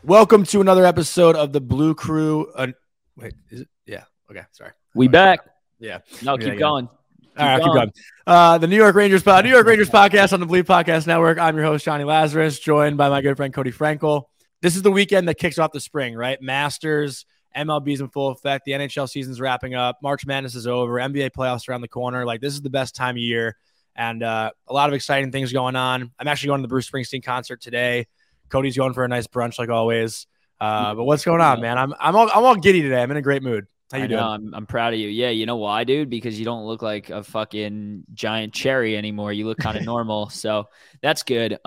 Welcome to another episode of the Blue Crew. Wait, is it? Yeah. Okay. Sorry. We back. Yeah. No, keep going. All right, keep going. The New York Rangers podcast on the Bleed Podcast Network. I'm your host, Johnny Lazarus, joined by my good friend, Cody Frankel. This is the weekend that kicks off the spring, right? Masters, MLB's in full effect. The NHL season's wrapping up. March Madness is over. NBA playoffs around the corner. Like, this is the best time of year. And a lot of exciting things going on. I'm actually going to the Bruce Springsteen concert today. Cody's going for a nice brunch like always. But what's going on, man? I'm all giddy today. I'm in a great mood. How you doing? I'm proud of you. Yeah, you know why, dude? Because you don't look like a fucking giant cherry anymore. You look kind of normal. So that's good.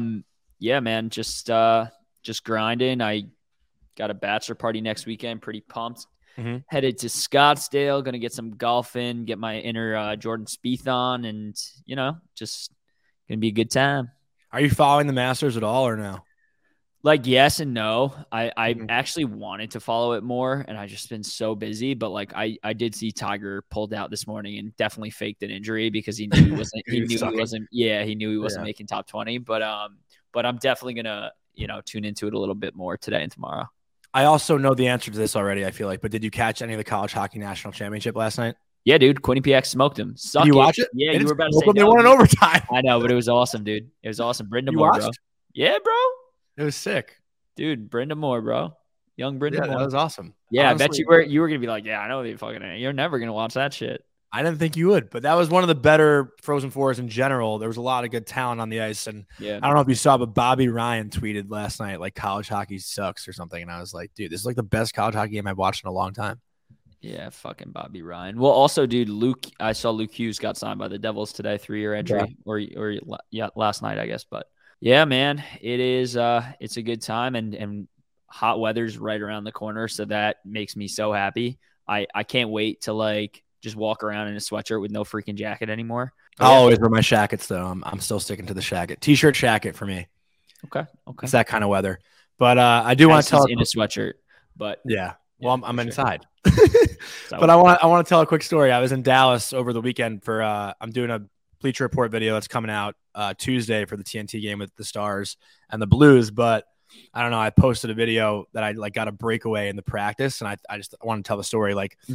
Yeah, man, just grinding. I got a bachelor party next weekend. Pretty pumped. Mm-hmm. Headed to Scottsdale. Going to get some golf in, get my inner Jordan Spieth on, and, just going to be a good time. Are you following the Masters at all or no? Like, yes and no. I actually wanted to follow it more, and I've just been so busy. But like, I did see Tiger pulled out this morning and definitely faked an injury because he knew he wasn't. he knew he wasn't making top 20. But I'm definitely gonna tune into it a little bit more today and tomorrow. I also know the answer to this already, I feel like. But did you catch any of the college hockey national championship last night? Yeah, dude. Quinnipiac smoked him. Did you watch it? Yeah, you were about to say they won in overtime. I know, but it was awesome, dude. It was awesome. Brenda Moore, bro. Yeah, bro. It was sick. Dude, Brenda Moore, bro. Young Brenda Moore. That was awesome. Yeah, honestly, I bet you were going to be like, yeah, I know you're never going to watch that shit. I didn't think you would, but that was one of the better Frozen Fours in general. There was a lot of good talent on the ice. And I don't know if you saw, but Bobby Ryan tweeted last night, like, college hockey sucks or something. And I was like, dude, this is like the best college hockey game I've watched in a long time. Yeah, fucking Bobby Ryan. Well, also, dude, I saw Luke Hughes got signed by the Devils today, 3-year entry, or last night, I guess. But yeah, man, it is. It's a good time, and hot weather's right around the corner, so that makes me so happy. I can't wait to like just walk around in a sweatshirt with no freaking jacket anymore. I'll always wear my shackets though. I'm still sticking to the shacket, t-shirt shacket for me. Okay. It's that kind of weather. But I do want to tell in a sweatshirt. But yeah. Well, I'm inside. But I want to tell a quick story. I was in Dallas over the weekend for I'm doing a Bleacher Report video that's coming out Tuesday for the TNT game with the Stars and the Blues. But I don't know. I posted a video that I got a breakaway in the practice, and I just want to tell the story.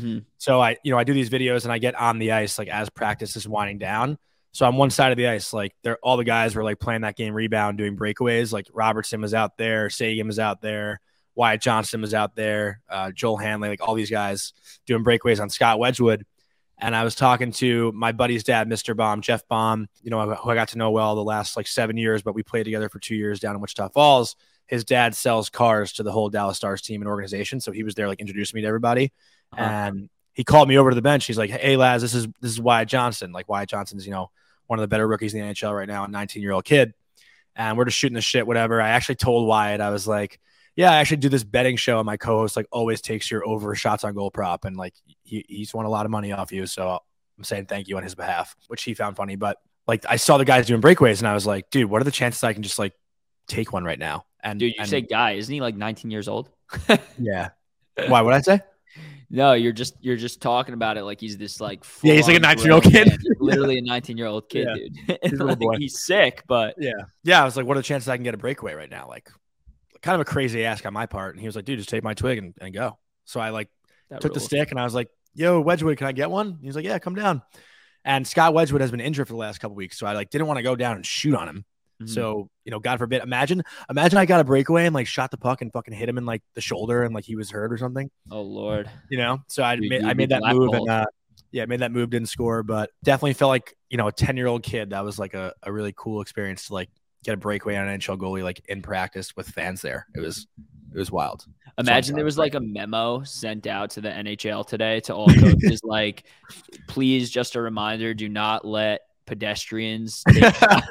So I do these videos and I get on the ice like as practice is winding down. So on one side of the ice, like all the guys were like playing that game rebound, doing breakaways. Like Robertson was out there, Sagan was out there. Wyatt Johnston was out there, Joel Hanley, like all these guys doing breakaways on Scott Wedgwood. And I was talking to my buddy's dad, Mr. Baum, Jeff Baum, who I got to know well the last like 7 years, but we played together for 2 years down in Wichita Falls. His dad sells cars to the whole Dallas Stars team and organization. So he was there, like introducing me to everybody. And he called me over to the bench. He's like, hey, Laz, this is Wyatt Johnston. Like Wyatt Johnston's, one of the better rookies in the NHL right now, a 19-year-old kid. And we're just shooting the shit, whatever. I actually told Wyatt, I was like, yeah, I actually do this betting show, and my co-host like always takes your over shots on goal prop, and like he's won a lot of money off you, so I'm saying thank you on his behalf, which he found funny. But like I saw the guys doing breakaways, and I was like, dude, what are the chances I can just like take one right now? And dude, you say guy, isn't he like 19 years old? Yeah. Why? What'd I say? No, you're just talking about it like he's this like he's like a 19-year-old kid, literally a 19-year-old kid, dude. He's, like, he's sick, but yeah. I was like, what are the chances I can get a breakaway right now? Like. Kind of a crazy ask on my part. And he was like, dude, just take my twig and go. So I like took the stick and I was like, yo, Wedgwood, can I get one? He was like, yeah, come down. And Scott Wedgwood has been injured for the last couple of weeks. So I like didn't want to go down and shoot on him. Mm-hmm. So, God forbid, imagine I got a breakaway and like shot the puck and fucking hit him in like the shoulder and like he was hurt or something. Oh Lord. So I made that move and made that move, didn't score, but definitely felt like, a 10-year-old kid. That was like a really cool experience to like get a breakaway on an NHL goalie like in practice with fans there. It was wild. Imagine there was like a memo sent out to the NHL today to all coaches like, please, just a reminder, do not let pedestrians take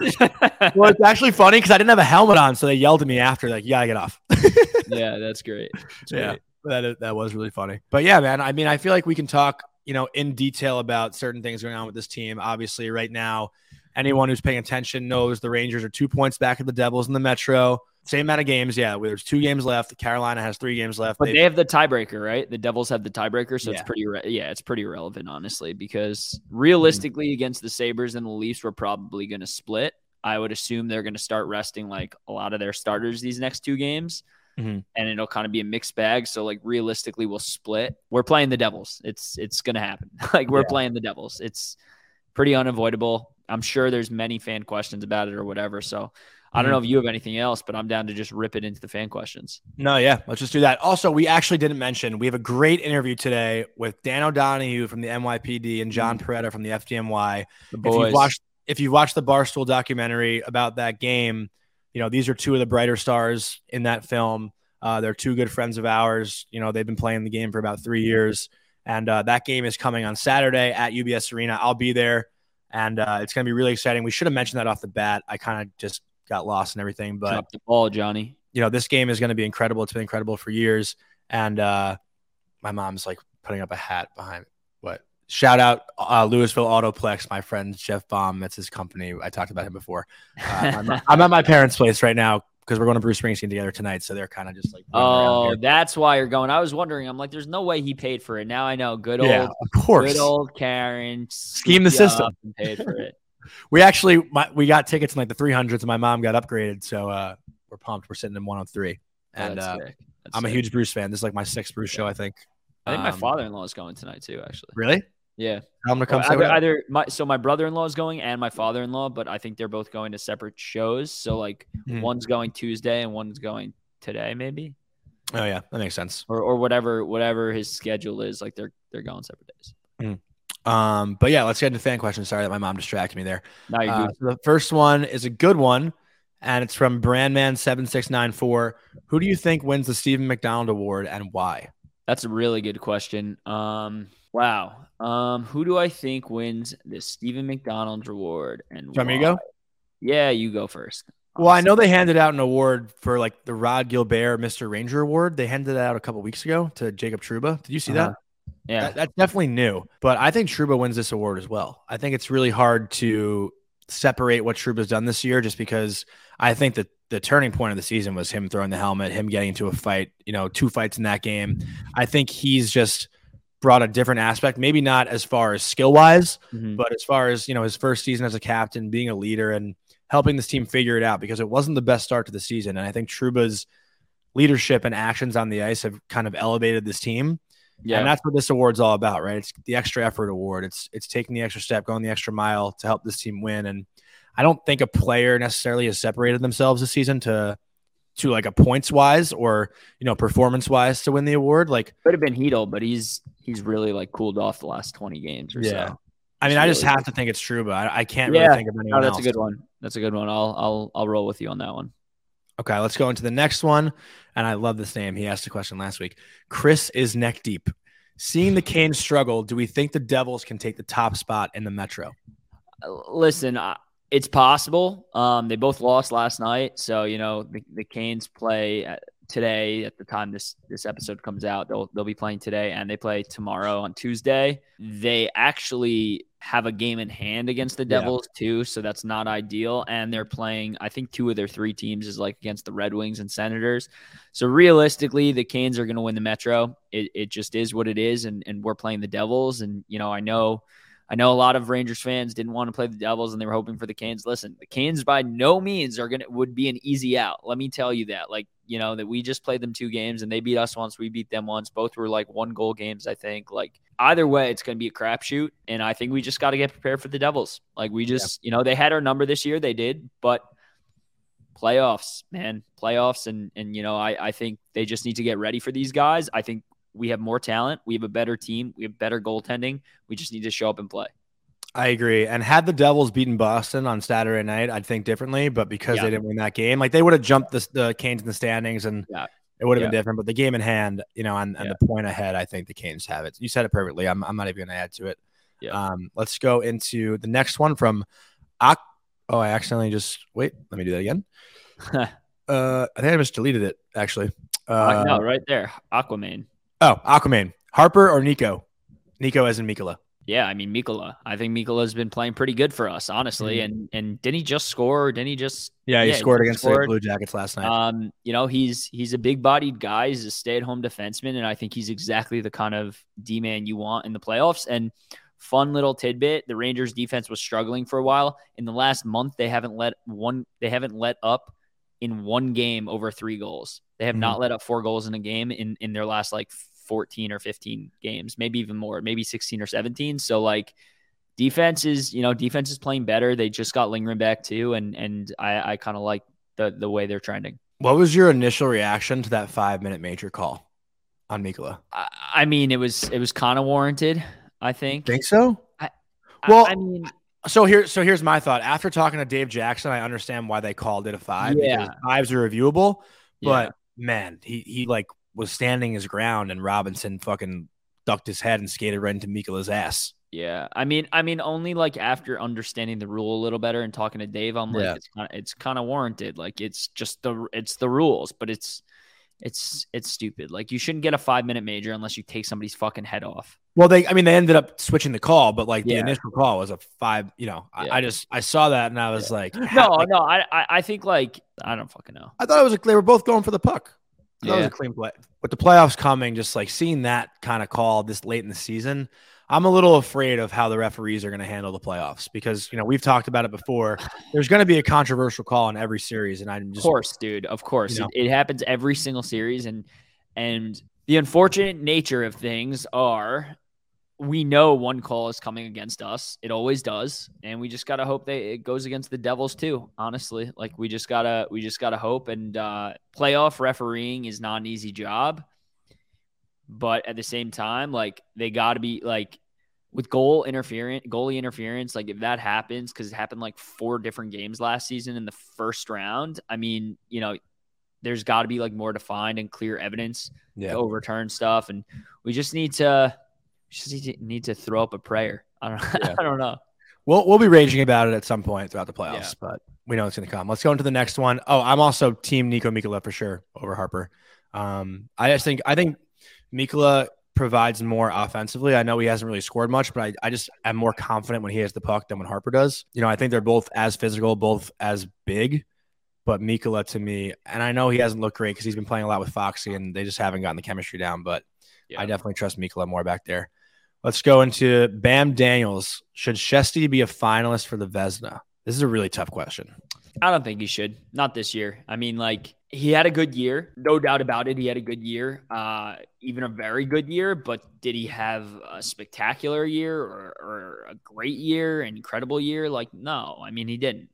Well, it's actually funny because I didn't have a helmet on, so they yelled at me after like, yeah, I get off. Yeah, that's great. Great. That was really funny. But yeah, man, I mean, I feel like we can talk in detail about certain things going on with this team. Obviously right now, anyone who's paying attention knows the Rangers are 2 points back at the Devils in the Metro. Same amount of games. Yeah, there's 2 games left. Carolina has 3 games left. But they have the tiebreaker, right? The Devils have the tiebreaker, so it's pretty relevant, honestly, because realistically against the Sabres and the Leafs, we're probably going to split. I would assume they're going to start resting like a lot of their starters these next 2 games. Mm-hmm. and it'll kind of be a mixed bag. So like realistically, we'll split. We're playing the Devils. It's gonna happen. Like we're playing the Devils. It's pretty unavoidable. I'm sure there's many fan questions about it or whatever. So I don't know if you have anything else, but I'm down to just rip it into the fan questions. No, yeah, let's just do that. Also, we actually didn't mention we have a great interview today with Dan O'Donohue from the NYPD and John Peretta from the FDNY. The boys. If you've watched the Barstool documentary about that game, these are two of the brighter stars in that film. They're two good friends of ours. They've been playing the game for about 3 years, and that game is coming on Saturday at UBS Arena. I'll be there, and it's going to be really exciting. We should have mentioned that off the bat. I kind of just got lost and everything, but drop the ball, Johnny. This game is going to be incredible. It's been incredible for years, and my mom's like putting up a hat behind what? Shout out Louisville Autoplex, my friend Jeff Baum. That's his company. I talked about him before. I'm at my parents' place right now because we're going to Bruce Springsteen together tonight. So they're kind of just like, oh, that's why you're going. I was wondering. I'm like, there's no way he paid for it. Now I know. Good old Karen scheme the system and paid for it. We got tickets in like the 300s, and my mom got upgraded. So we're pumped. We're sitting in 103, and I'm a huge Bruce fan. This is like my 6th Bruce show, I think. I think my father-in-law is going tonight too. Actually, really? Yeah. I'm gonna come. My brother-in-law is going and my father-in-law, but I think they're both going to separate shows. So like one's going Tuesday and one's going today, maybe. Oh yeah, that makes sense. Or whatever his schedule is. Like they're going separate days. But yeah, let's get into fan questions. Sorry that my mom distracted me there. No, you're good. So the first one is a good one, and it's from Brandman7694. Who do you think wins the Stephen McDonald Award and why? That's a really good question. Wow. Who do I think wins the Stephen McDonald Award and why? Me go? Yeah, you go first. Well, I know they handed out an award for like the Rod Gilbert Mr. Ranger Award. They handed it out a couple weeks ago to Jacob Trouba. Did you see that? Yeah. That's definitely new. But I think Trouba wins this award as well. I think it's really hard to separate what Trouba's done this year just because I think that the turning point of the season was him throwing the helmet, him getting into a fight, 2 fights in that game. I think he's just brought a different aspect, maybe not as far as skill-wise, but as far as, his first season as a captain, being a leader and helping this team figure it out because it wasn't the best start to the season. And I think Trouba's leadership and actions on the ice have kind of elevated this team. Yeah. And that's what this award's all about, right? It's the extra effort award. It's taking the extra step, going the extra mile to help this team win. And I don't think a player necessarily has separated themselves this season to like a points wise or, performance wise to win the award. Like could have been Hedl, but he's really like cooled off the last 20 games or so. I mean, I just have to think it's true, but I can't really think of anyone else. That's a good one. That's a good one. I'll roll with you on that one. Okay, let's go into the next one. And I love this name. He asked a question last week. Chris is neck deep. Seeing the Canes struggle, do we think the Devils can take the top spot in the Metro? Listen, it's possible. They both lost last night. So, the Canes play today at the time this episode comes out. They'll be playing today and they play tomorrow on Tuesday. They actually have a game in hand against the Devils too. So that's not ideal. And they're playing, I think 2 of their 3 teams is like against the Red Wings and Senators. So realistically, the Canes are going to win the Metro. It just is what it is. And we're playing the Devils. And, I know a lot of Rangers fans didn't want to play the Devils and they were hoping for the Canes. Listen, the Canes by no means would be an easy out. Let me tell you that. Like, that we just played them 2 games and they beat us once, we beat them once. Both were like 1-goal games, I think. Like either way, it's going to be a crapshoot. And I think we just got to get prepared for the Devils. Like we just, they had our number this year. They did, but playoffs, man, playoffs. And I think they just need to get ready for these guys. I think we have more talent. We have a better team. We have better goaltending. We just need to show up and play. I agree. And had the Devils beaten Boston on Saturday night, I'd think differently. But because they didn't win that game, like they would have jumped the Canes in the standings and it would have been different. But the game in hand, and the point ahead, I think the Canes have it. You said it perfectly. I'm not even going to add to it. Yeah. Let's go into the next one from I accidentally let me do that again. I think I just deleted it, actually. No, right there. Aquaman. Oh, Aquaman. Harper or Nico? Nico as in Mikkola. Yeah, I mean, Mikkola. I think Mikkola's been playing pretty good for us, honestly. And didn't he just score? Didn't he just – he scored against the Blue Jackets last night. He's a big-bodied guy. He's a stay-at-home defenseman, and I think he's exactly the kind of D-man you want in the playoffs. And fun little tidbit, the Rangers defense was struggling for a while. In the last month, they haven't let up in one game over 3 goals. They have not let up 4 goals in a game in their last like 14 or 15 games, maybe even more, maybe 16 or 17. So like defense is playing better. They just got Lindgren back too. And I kind of like the way they're trending. What was your initial reaction to that 5-minute major call on Mikkola? I mean, it was kind of warranted, I think. Think so? So here's my thought. After talking to Dave Jackson, I understand why they called it a 5 because 5s are reviewable. But man, he like was standing his ground and Robinson fucking ducked his head and skated right into Mikkola's ass. Yeah. I mean, only like after understanding the rule a little better and talking to Dave, I'm like, it's kind of warranted. Like it's the rules, but it's stupid. Like you shouldn't get a 5-minute major unless you take somebody's fucking head off. Well, they ended up switching the call, but like the initial call was a 5, I saw that and I was like, I think like, I don't fucking know. I thought it was they were both going for the puck. That was a clean play. With the playoffs coming, just like seeing that kind of call this late in the season, I'm a little afraid of how the referees are going to handle the playoffs because, we've talked about it before. There's going to be a controversial call in every series. And I'm just, of course, dude, of course. It happens every single series. And the unfortunate nature of things are we know one call is coming against us. It always does. And we just got to hope it goes against the Devils too. Honestly, like we just gotta hope, and playoff refereeing is not an easy job. But at the same time, like they got to be like with goalie interference, like if that happens, because it happened like 4 different games last season in the first round. I mean, there's got to be like more defined and clear evidence to overturn stuff, and we just need to throw up a prayer. I don't know. We'll be raging about it at some point throughout the playoffs, but we know it's going to come. Let's go into the next one. Oh, I'm also team Niko Mikkola for sure over Harper. I think Mikkola provides more offensively. I know he hasn't really scored much, but I just am more confident when he has the puck than when Harper does. I think they're both as physical, both as big, but Mikkola to me, and I know he hasn't looked great because he's been playing a lot with Foxy and they just haven't gotten the chemistry down, but I definitely trust Mikkola more back there. Let's go into Bam Daniels. Should Shesty be a finalist for the Vezina? This is a really tough question. I don't think he should. Not this year. I mean, like, he had a good year. No doubt about it. He had a good year, even a very good year. But did he have a spectacular year or a great year, an incredible year? Like, no. I mean, he didn't.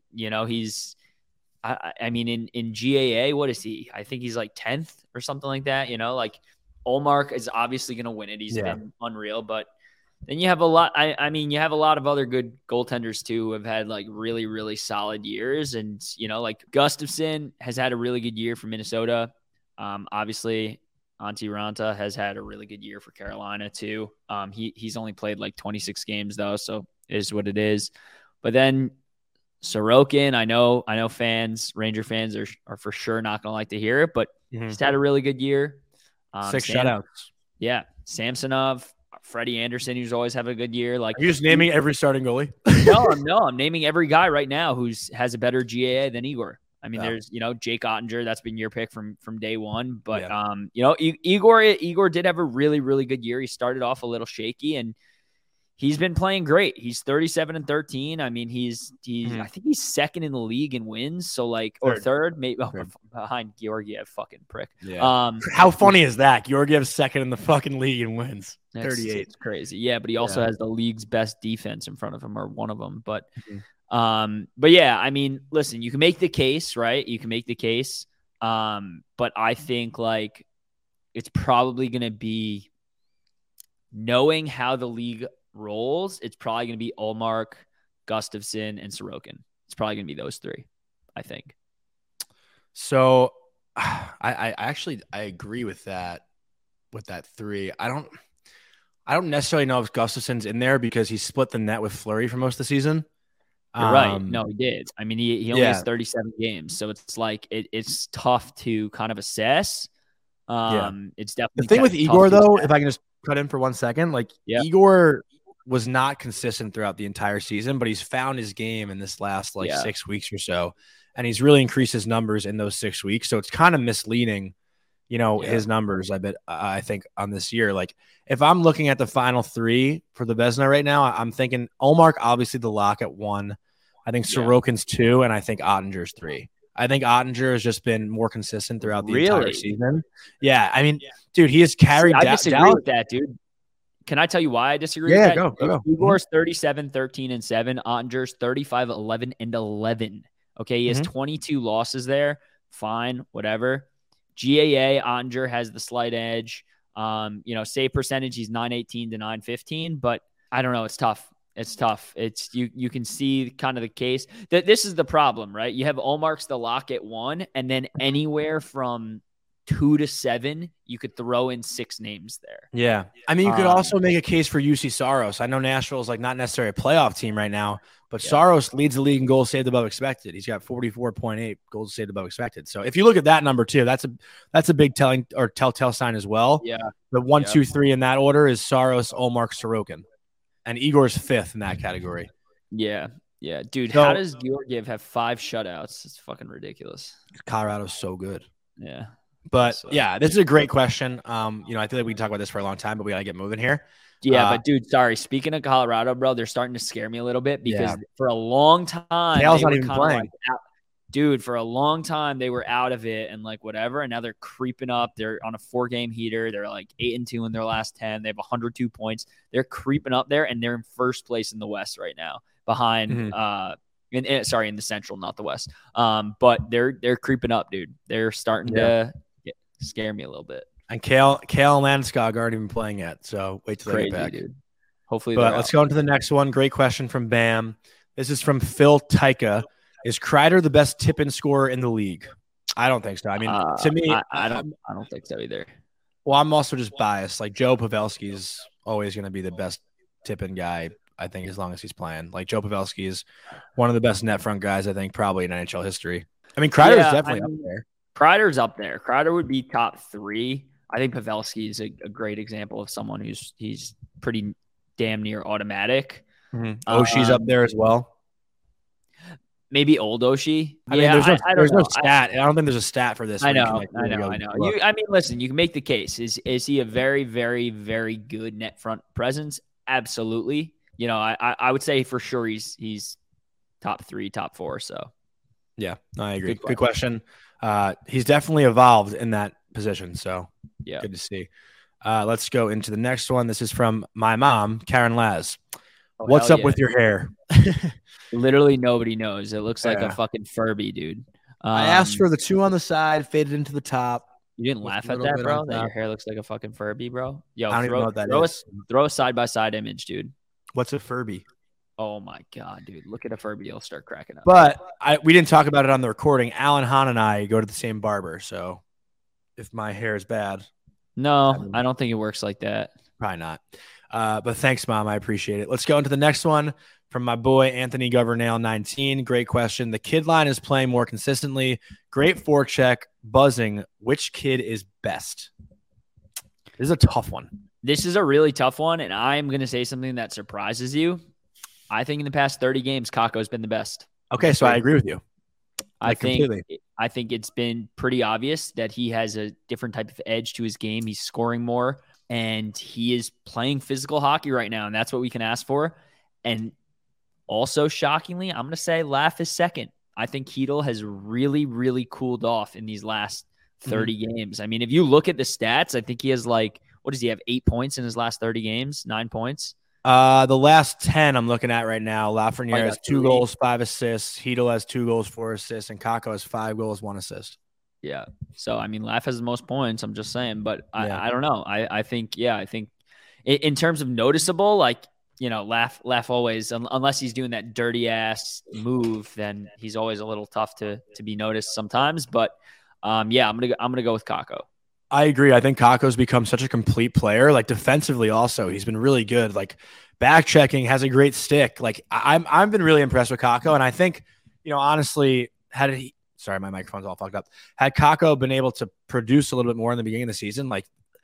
I mean, in GAA, what is he? I think he's like 10th or something like that. Like Ullmark is obviously going to win it. He's been unreal, but then you have a lot. You have a lot of other good goaltenders too who have had like really, really solid years. And, like Gustafsson has had a really good year for Minnesota. Obviously, Antti Ranta has had a really good year for Carolina too. He's only played like 26 games though, so it is what it is. But then Sorokin, I know Ranger fans are for sure not going to like to hear it, but he's had a really good year. 6 shutouts. Yeah. Samsonov, Freddie Anderson, who's always have a good year. Like, are you just naming every starting goalie? No, I'm naming every guy right now has a better GAA than Igor. I mean, there's, Jake Ottinger, that's been your pick from day one. But, Igor did have a really, really good year. He started off a little shaky and he's been playing great. He's 37-13. I mean, I think he's second in the league in wins. So like, or third, maybe behind Georgiev, fucking prick. Yeah. How funny is that? Georgiev's second in the fucking league in wins. 38. It's crazy. Yeah. But he also has the league's best defense in front of him, or one of them. But yeah, I mean, listen, you can make the case, right? You can make the case. But I think like it's probably going to be, knowing how the league rolls, it's probably going to be Ullmark, Gustafsson, and Sorokin. It's probably going to be those 3, I think. So I actually agree with that 3. I don't necessarily know if Gustafsson's in there because he split the net with Fleury for most of the season. You're right. No, he did. I mean, he only has 37 games, so it's like it's tough to kind of assess. It's definitely the thing with Igor though. If I can just cut in for 1 second, like Igor was not consistent throughout the entire season, but he's found his game in this last 6 weeks or so, and he's really increased his numbers in those 6 weeks. So it's kind of misleading, his numbers. I think on this year, like if I'm looking at the final 3 for the Vezina right now, I'm thinking Ullmark, obviously the lock at 1. I think Sorokin's 2, and I think Ottinger's 3. I think Ottinger has just been more consistent throughout the entire season. Yeah, I mean, dude, he has carried. I disagree with that, dude. Can I tell you why I disagree with that? Yeah, go. Igor's 37, 13, and 7. Ottinger's 35, 11, and 11. Okay, he has 22 losses there. Fine, whatever. GAA, Ottinger has the slight edge. Save percentage, he's 918 to 915, but I don't know. It's tough. It's you can see kind of the case that this is the problem, right? You have Olmark's the lock at 1, and then anywhere from 2 to 7, you could throw in 6 names there. Yeah. I mean, you could also make a case for UC Saros. I know Nashville's like not necessarily a playoff team right now, but Saros leads the league in goals saved above expected. He's got 44.8 goals saved above expected. So if you look at that number too, that's a big telltale sign as well. Yeah. The 1, 2, 3 in that order is Saros, Olmark, Sorokin. And Igor's 5th in that category. Yeah. Yeah. Dude, how does Georgiev have 5 shutouts? It's fucking ridiculous. Colorado's so good. Yeah. But this is a great question. I feel like we can talk about this for a long time, but we got to get moving here. Yeah, but dude, sorry. Speaking of Colorado, bro, they're starting to scare me a little bit because for a long time, Kale's not even playing. Dude, for a long time they were out of it and like whatever, and now they're creeping up. They're on a 4-game heater. They're like 8-2 in their last 10. They have 102 points. They're creeping up there, and they're in first place in the West right now, behind in the Central, not the West. But they're creeping up, dude. They're starting to scare me a little bit. And Kale and Landeskog aren't even playing yet, so wait till they get back. Dude. Hopefully, but let's go into the next one. Great question from Bam. This is from Phil Tyka. Is Kreider the best tip-in scorer in the league? I don't think so. I mean, to me, I don't think so either. Well, I'm also just biased. Like Joe Pavelski is always going to be the best tip-in guy, I think, as long as he's playing. Like Joe Pavelski is one of the best net front guys, I think, probably in NHL history. I mean, Kreider is definitely up there. Kreider's up there. Kreider would be top 3. I think Pavelski is a great example of someone he's pretty damn near automatic. Oshie's up there as well. Maybe old Oshie. I mean, there's no stat. I don't think there's a stat for this. I know. I mean, listen, you can make the case. Is he a very, very, very good net front presence? Absolutely. I would say for sure he's top 3, top 4. So, yeah, I agree. Good question. He's definitely evolved in that position. So, good to see. Let's go into the next one. This is from my mom, Karen Laz. What's up with your hair? Literally nobody knows. It looks like a fucking Furby, dude. I asked for the 2 on the side, faded into the top. You didn't laugh at that, bro? That your hair looks like a fucking Furby, bro? Yo, I don't even know what that is. Throw a side-by-side image, dude. What's a Furby? Oh, my God, dude. Look at a Furby. You'll start cracking up. But we didn't talk about it on the recording. Alan Hahn and I go to the same barber, so if my hair is bad. No, I don't think it works like that. Probably not. But thanks, Mom. I appreciate it. Let's go into the next one from my boy, Anthony Governale, 19. Great question. The kid line is playing more consistently. Great forecheck, buzzing. Which kid is best? This is a tough one. This is a really tough one, and I'm going to say something that surprises you. I think in the past 30 games, Kakko's been the best. Okay, so I agree with you. I think it's been pretty obvious that he has a different type of edge to his game. He's scoring more, and he is playing physical hockey right now, and that's what we can ask for. And also, shockingly, I'm going to say Laff is second. I think Chytil has really, really cooled off in these last 30 games. I mean, if you look at the stats, I think he has what does he have, 8 points in his last 30 games, 9 points? The last 10 I'm looking at right now, Lafreniere has 2 goals, 5 assists. Chytil has 2 goals, 4 assists, and Kakko has 5 goals, 1 assist. Yeah. So, I mean, Laff has the most points. I'm just saying, but I don't know. I think in terms of noticeable, Laff always, unless he's doing that dirty ass move, then he's always a little tough to be noticed sometimes. But I'm gonna go with Kakko. I agree. I think Kakko's become such a complete player. Like defensively, also he's been really good. Like back checking, has a great stick. Like I've been really impressed with Kakko, and I think honestly, sorry, my microphone's all fucked up. Had Kakko been able to produce a little bit more in the beginning of the season,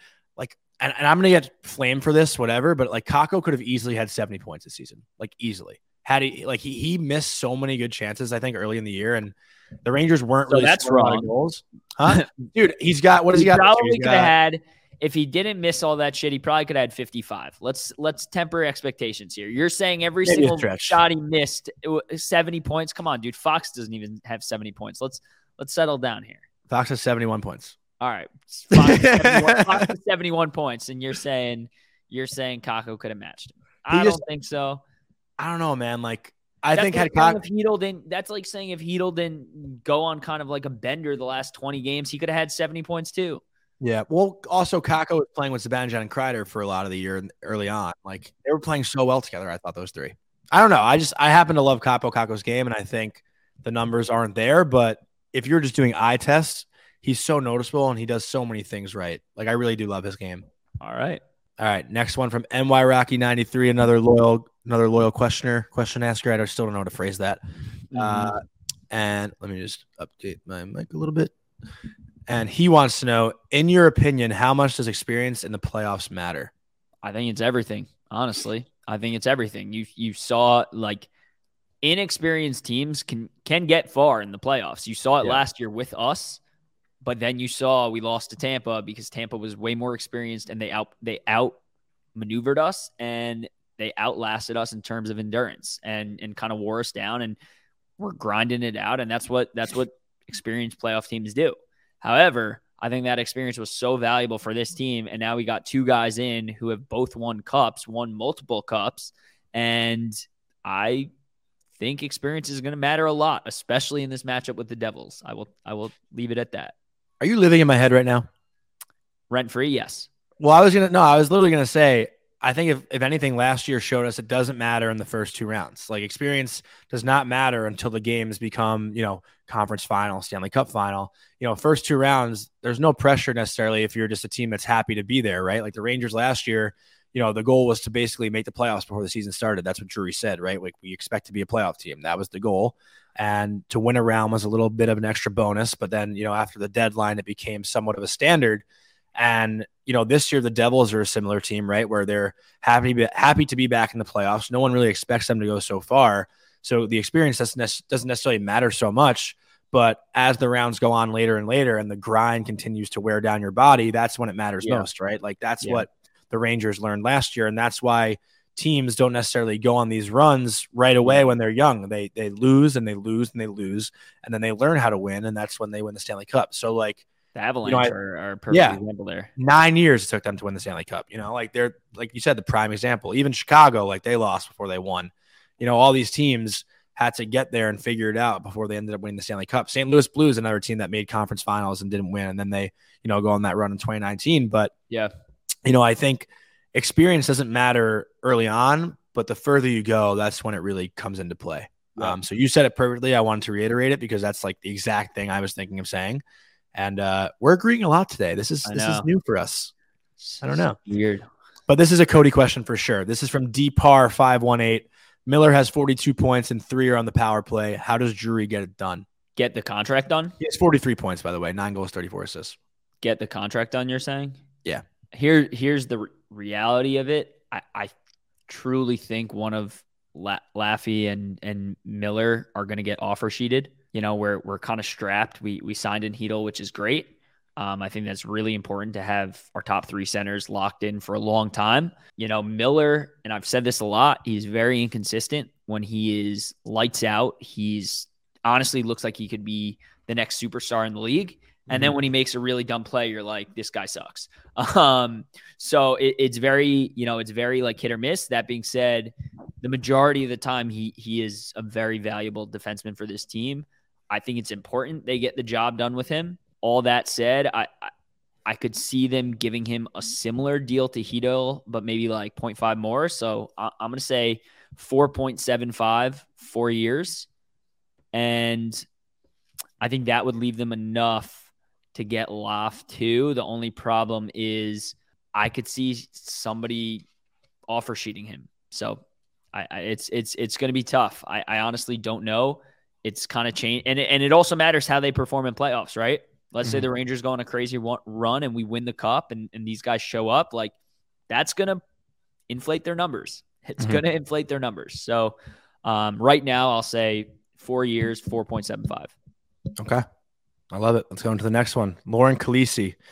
and I'm gonna get flamed for this, whatever, but Kakko could have easily had 70 points this season, easily. Had he missed so many good chances, I think, early in the year, and the Rangers weren't really scoring a lot of goals. Huh? Dude, he's got what has he got? Probably could have had if he didn't miss all that shit, he probably could have had 55. Let's temper expectations here. You're saying every single shot he missed, 70 points. Come on, dude. Fox doesn't even have 70 points. Let's settle down here. Fox has 71 points. All right, Fox has 71 points, and you're saying Kakko could have matched him. I don't think so. I don't know, man. Like, I that's think like had that's like saying if Heedle didn't go on kind of like a bender the last 20 games, he could have had 70 points too. Yeah. Well, also Kakko was playing with Zibanejad and Kreider for a lot of the year early on. Like, they were playing so well together. I thought those three. I don't know. I happen to love Kakko's game, and I think the numbers aren't there. But if you're just doing eye tests, he's so noticeable and he does so many things right. Like, I really do love his game. All right. Next one from NY Rocky 93, another loyal question asker. I still don't know how to phrase that. And let me just update my mic a little bit. And he wants to know, in your opinion, how much does experience in the playoffs matter? I think it's everything. Honestly, I think it's everything. You saw, like, inexperienced teams can get far in the playoffs. You saw it last year with us. But then you saw we lost to Tampa because Tampa was way more experienced, and they outmaneuvered us, and they outlasted us in terms of endurance and kind of wore us down, and we're grinding it out. And that's what experienced playoff teams do. However, I think that experience was so valuable for this team. And now we got two guys in who have both won multiple cups. And I think experience is going to matter a lot, especially in this matchup with the Devils. I will leave it at that. Are you living in my head right now? Rent free? Yes. Well, I was literally going to say, I think if anything, last year showed us it doesn't matter in the first two rounds. Like, experience does not matter until the games become, conference final, Stanley Cup final. First two rounds, there's no pressure necessarily if you're just a team that's happy to be there, right? Like the Rangers last year, the goal was to basically make the playoffs before the season started. That's what Drury said, right? Like, we expect to be a playoff team. That was the goal. And to win a round was a little bit of an extra bonus. But then, after the deadline, it became somewhat of a standard. And, this year the Devils are a similar team, right? Where they're happy to be back in the playoffs. No one really expects them to go so far. So the experience doesn't necessarily matter so much. But as the rounds go on later and later and the grind continues to wear down your body, that's when it matters most, right? Like, that's what the Rangers learned last year. And that's why teams don't necessarily go on these runs right away when they're young. They lose and they lose and they lose, and then they learn how to win, and that's when they win the Stanley Cup. So, like, the Avalanche are a perfect example there. 9 years it took them to win the Stanley Cup. Like, they're, like you said, the prime example. Even Chicago, like, they lost before they won. All these teams had to get there and figure it out before they ended up winning the Stanley Cup. St. Louis Blues, another team that made conference finals and didn't win, and then they, go on that run in 2019. But I think experience doesn't matter early on, but the further you go, that's when it really comes into play. So you said it perfectly. I wanted to reiterate it because that's like the exact thing I was thinking of saying. And we're agreeing a lot today. This is new for us. I don't know. Weird. But this is a Cody question for sure. This is from DPAR518. Miller has 42 points and 3 are on the power play. How does Drury get it done? Get the contract done? He has 43 points, by the way. 9 goals, 34 assists. Get the contract done, you're saying? Yeah. Here's the reality of it. I truly think one of Laffy and Miller are going to get offer sheeted. We're kind of strapped. We signed in Heedle, which is great. I think that's really important to have our top 3 centers locked in for a long time. Miller, and I've said this a lot, he's very inconsistent. When he is lights out, he's honestly looks like he could be the next superstar in the league. And then when he makes a really dumb play, you're like, this guy sucks. So it's very, it's very like hit or miss. That being said, the majority of the time he is a very valuable defenseman for this team. I think it's important they get the job done with him. All that said, I could see them giving him a similar deal to Heedle, but maybe like 0.5 more. So I'm going to say 4.75, 4 years. And I think that would leave them enough to get Loft too. The only problem is I could see somebody offer sheeting him. So it's going to be tough. I honestly don't know. It's kind of changed. And it also matters how they perform in playoffs, right? Let's say the Rangers go on a crazy run and we win the cup and these guys show up. Like, that's going to inflate their numbers. It's going to inflate their numbers. So right now I'll say 4 years, 4.75. Okay. I love it. Let's go into the next one. Lauren Khaleesi.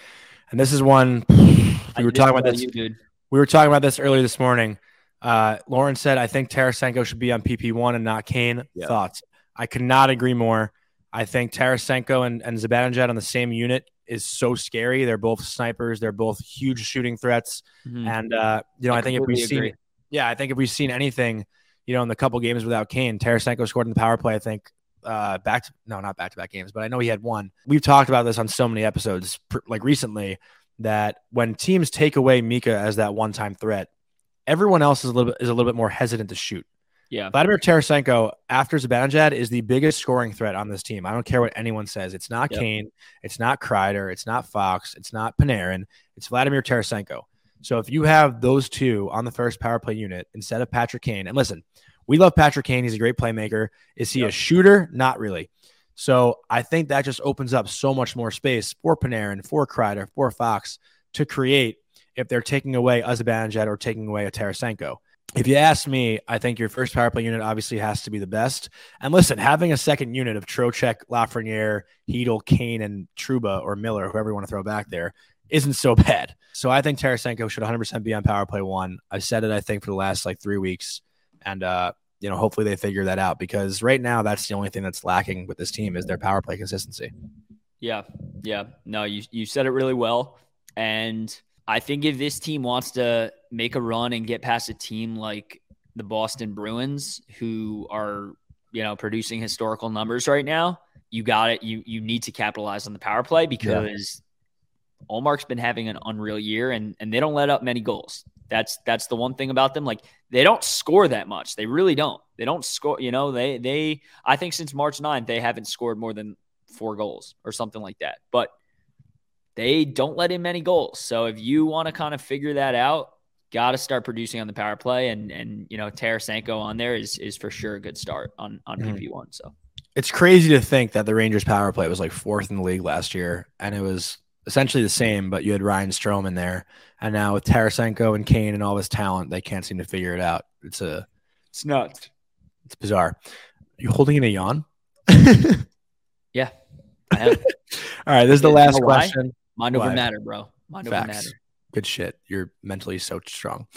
And this is one we were talking about this. We were talking about this earlier this morning. Lauren said, I think Tarasenko should be on PP1 and not Kane. Yep. Thoughts? I could not agree more. I think Tarasenko and Zibanejad on the same unit is so scary. They're both snipers. They're both huge shooting threats. Mm-hmm. And, I think if we've seen anything, in the couple games without Kane, Tarasenko scored in the power play, I think, not back-to-back games, but I know he had one. We've talked about this on so many episodes, like recently, that when teams take away Mika as that one-time threat, everyone else is a little bit more hesitant to shoot. Yeah. Vladimir Tarasenko, after Zibanejad, is the biggest scoring threat on this team. I don't care what anyone says. It's not Kane. It's not Kreider. It's not Fox. It's not Panarin. It's Vladimir Tarasenko. So if you have those two on the first power play unit instead of Patrick Kane, and listen, we love Patrick Kane. He's a great playmaker. Is he a shooter? Not really. So I think that just opens up so much more space for Panarin, for Kreider, for Fox to create if they're taking away a Zibanejad or taking away a Tarasenko. If you ask me, I think your first power play unit obviously has to be the best. And listen, having a second unit of Trocheck, Lafreniere, Hedel, Kane, and Trouba or Miller, whoever you want to throw back there, isn't so bad. So I think Tarasenko should 100% be on power play 1. I've said it, I think, for the last 3 weeks. And, hopefully they figure that out, because right now that's the only thing that's lacking with this team is their power play consistency. Yeah. No, you said it really well. And I think if this team wants to make a run and get past a team like the Boston Bruins, who are, producing historical numbers right now, you got it. You need to capitalize on the power play, because Ullmark's been having an unreal year, and they don't let up many goals. That's the one thing about them. They don't score that much. They really don't. They don't score. I think since March 9th, they haven't scored more than 4 goals or something like that. But they don't let in many goals. So if you want to kind of figure that out, got to start producing on the power play. And Tarasenko on there is for sure a good start on PP1. So it's crazy to think that the Rangers power play was 4th in the league last year, and it was essentially the same, but you had Ryan Strome in there. And now with Tarasenko and Kane and all this talent, they can't seem to figure it out. It's nuts. It's bizarre. Are you holding in a yawn? Yeah, I am. All right, this is the last question. Mind over matter, bro. Mind over matter. Good shit. You're mentally so strong.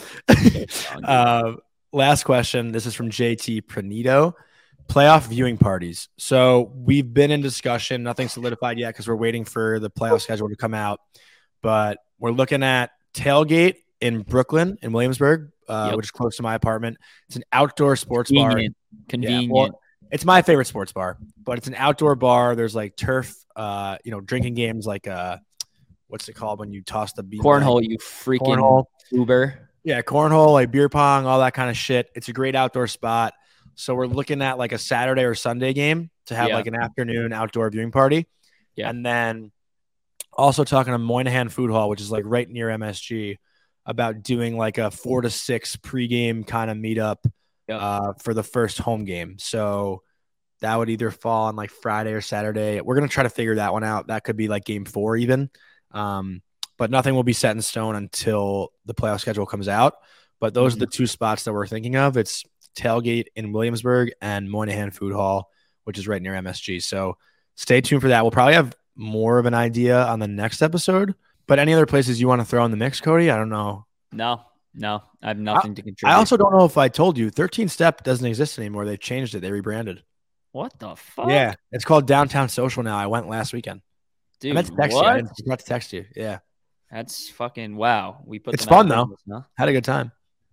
Last question. This is from JT Pranito. Playoff viewing parties. So we've been in discussion. Nothing solidified yet because we're waiting for the playoff schedule to come out. But we're looking at Tailgate in Brooklyn, in Williamsburg, which is close to my apartment. It's an outdoor sports bar. Convenient. Yeah, well, it's my favorite sports bar, but it's an outdoor bar. There's turf, drinking games what's it called when you toss the bean? Cornhole, you freaking cornhole. Uber. Yeah, cornhole, beer pong, all that kind of shit. It's a great outdoor spot. So we're looking at a Saturday or Sunday game to have an afternoon outdoor viewing party. Yeah. And then also talking to Moynihan Food Hall, which is right near MSG, about doing a 4 to 6 pregame kind of meetup for the first home game. So that would either fall on Friday or Saturday. We're going to try to figure that one out. That could be game 4 even. But nothing will be set in stone until the playoff schedule comes out. But those are the 2 spots that we're thinking of. It's Tailgate in Williamsburg and Moynihan Food Hall, which is right near MSG. So stay tuned for that. We'll probably have more of an idea on the next episode. But any other places you want to throw in the mix, Cody? I don't know. No, I have nothing to contribute. I also don't know if I told you 13 Step doesn't exist anymore. They've changed it. They rebranded. What the fuck? Yeah, it's called Downtown Social now. I went last weekend. Dude, I meant to text you. I forgot to text you. Yeah. That's fucking wow. It's fun though. Huh? Had a good time.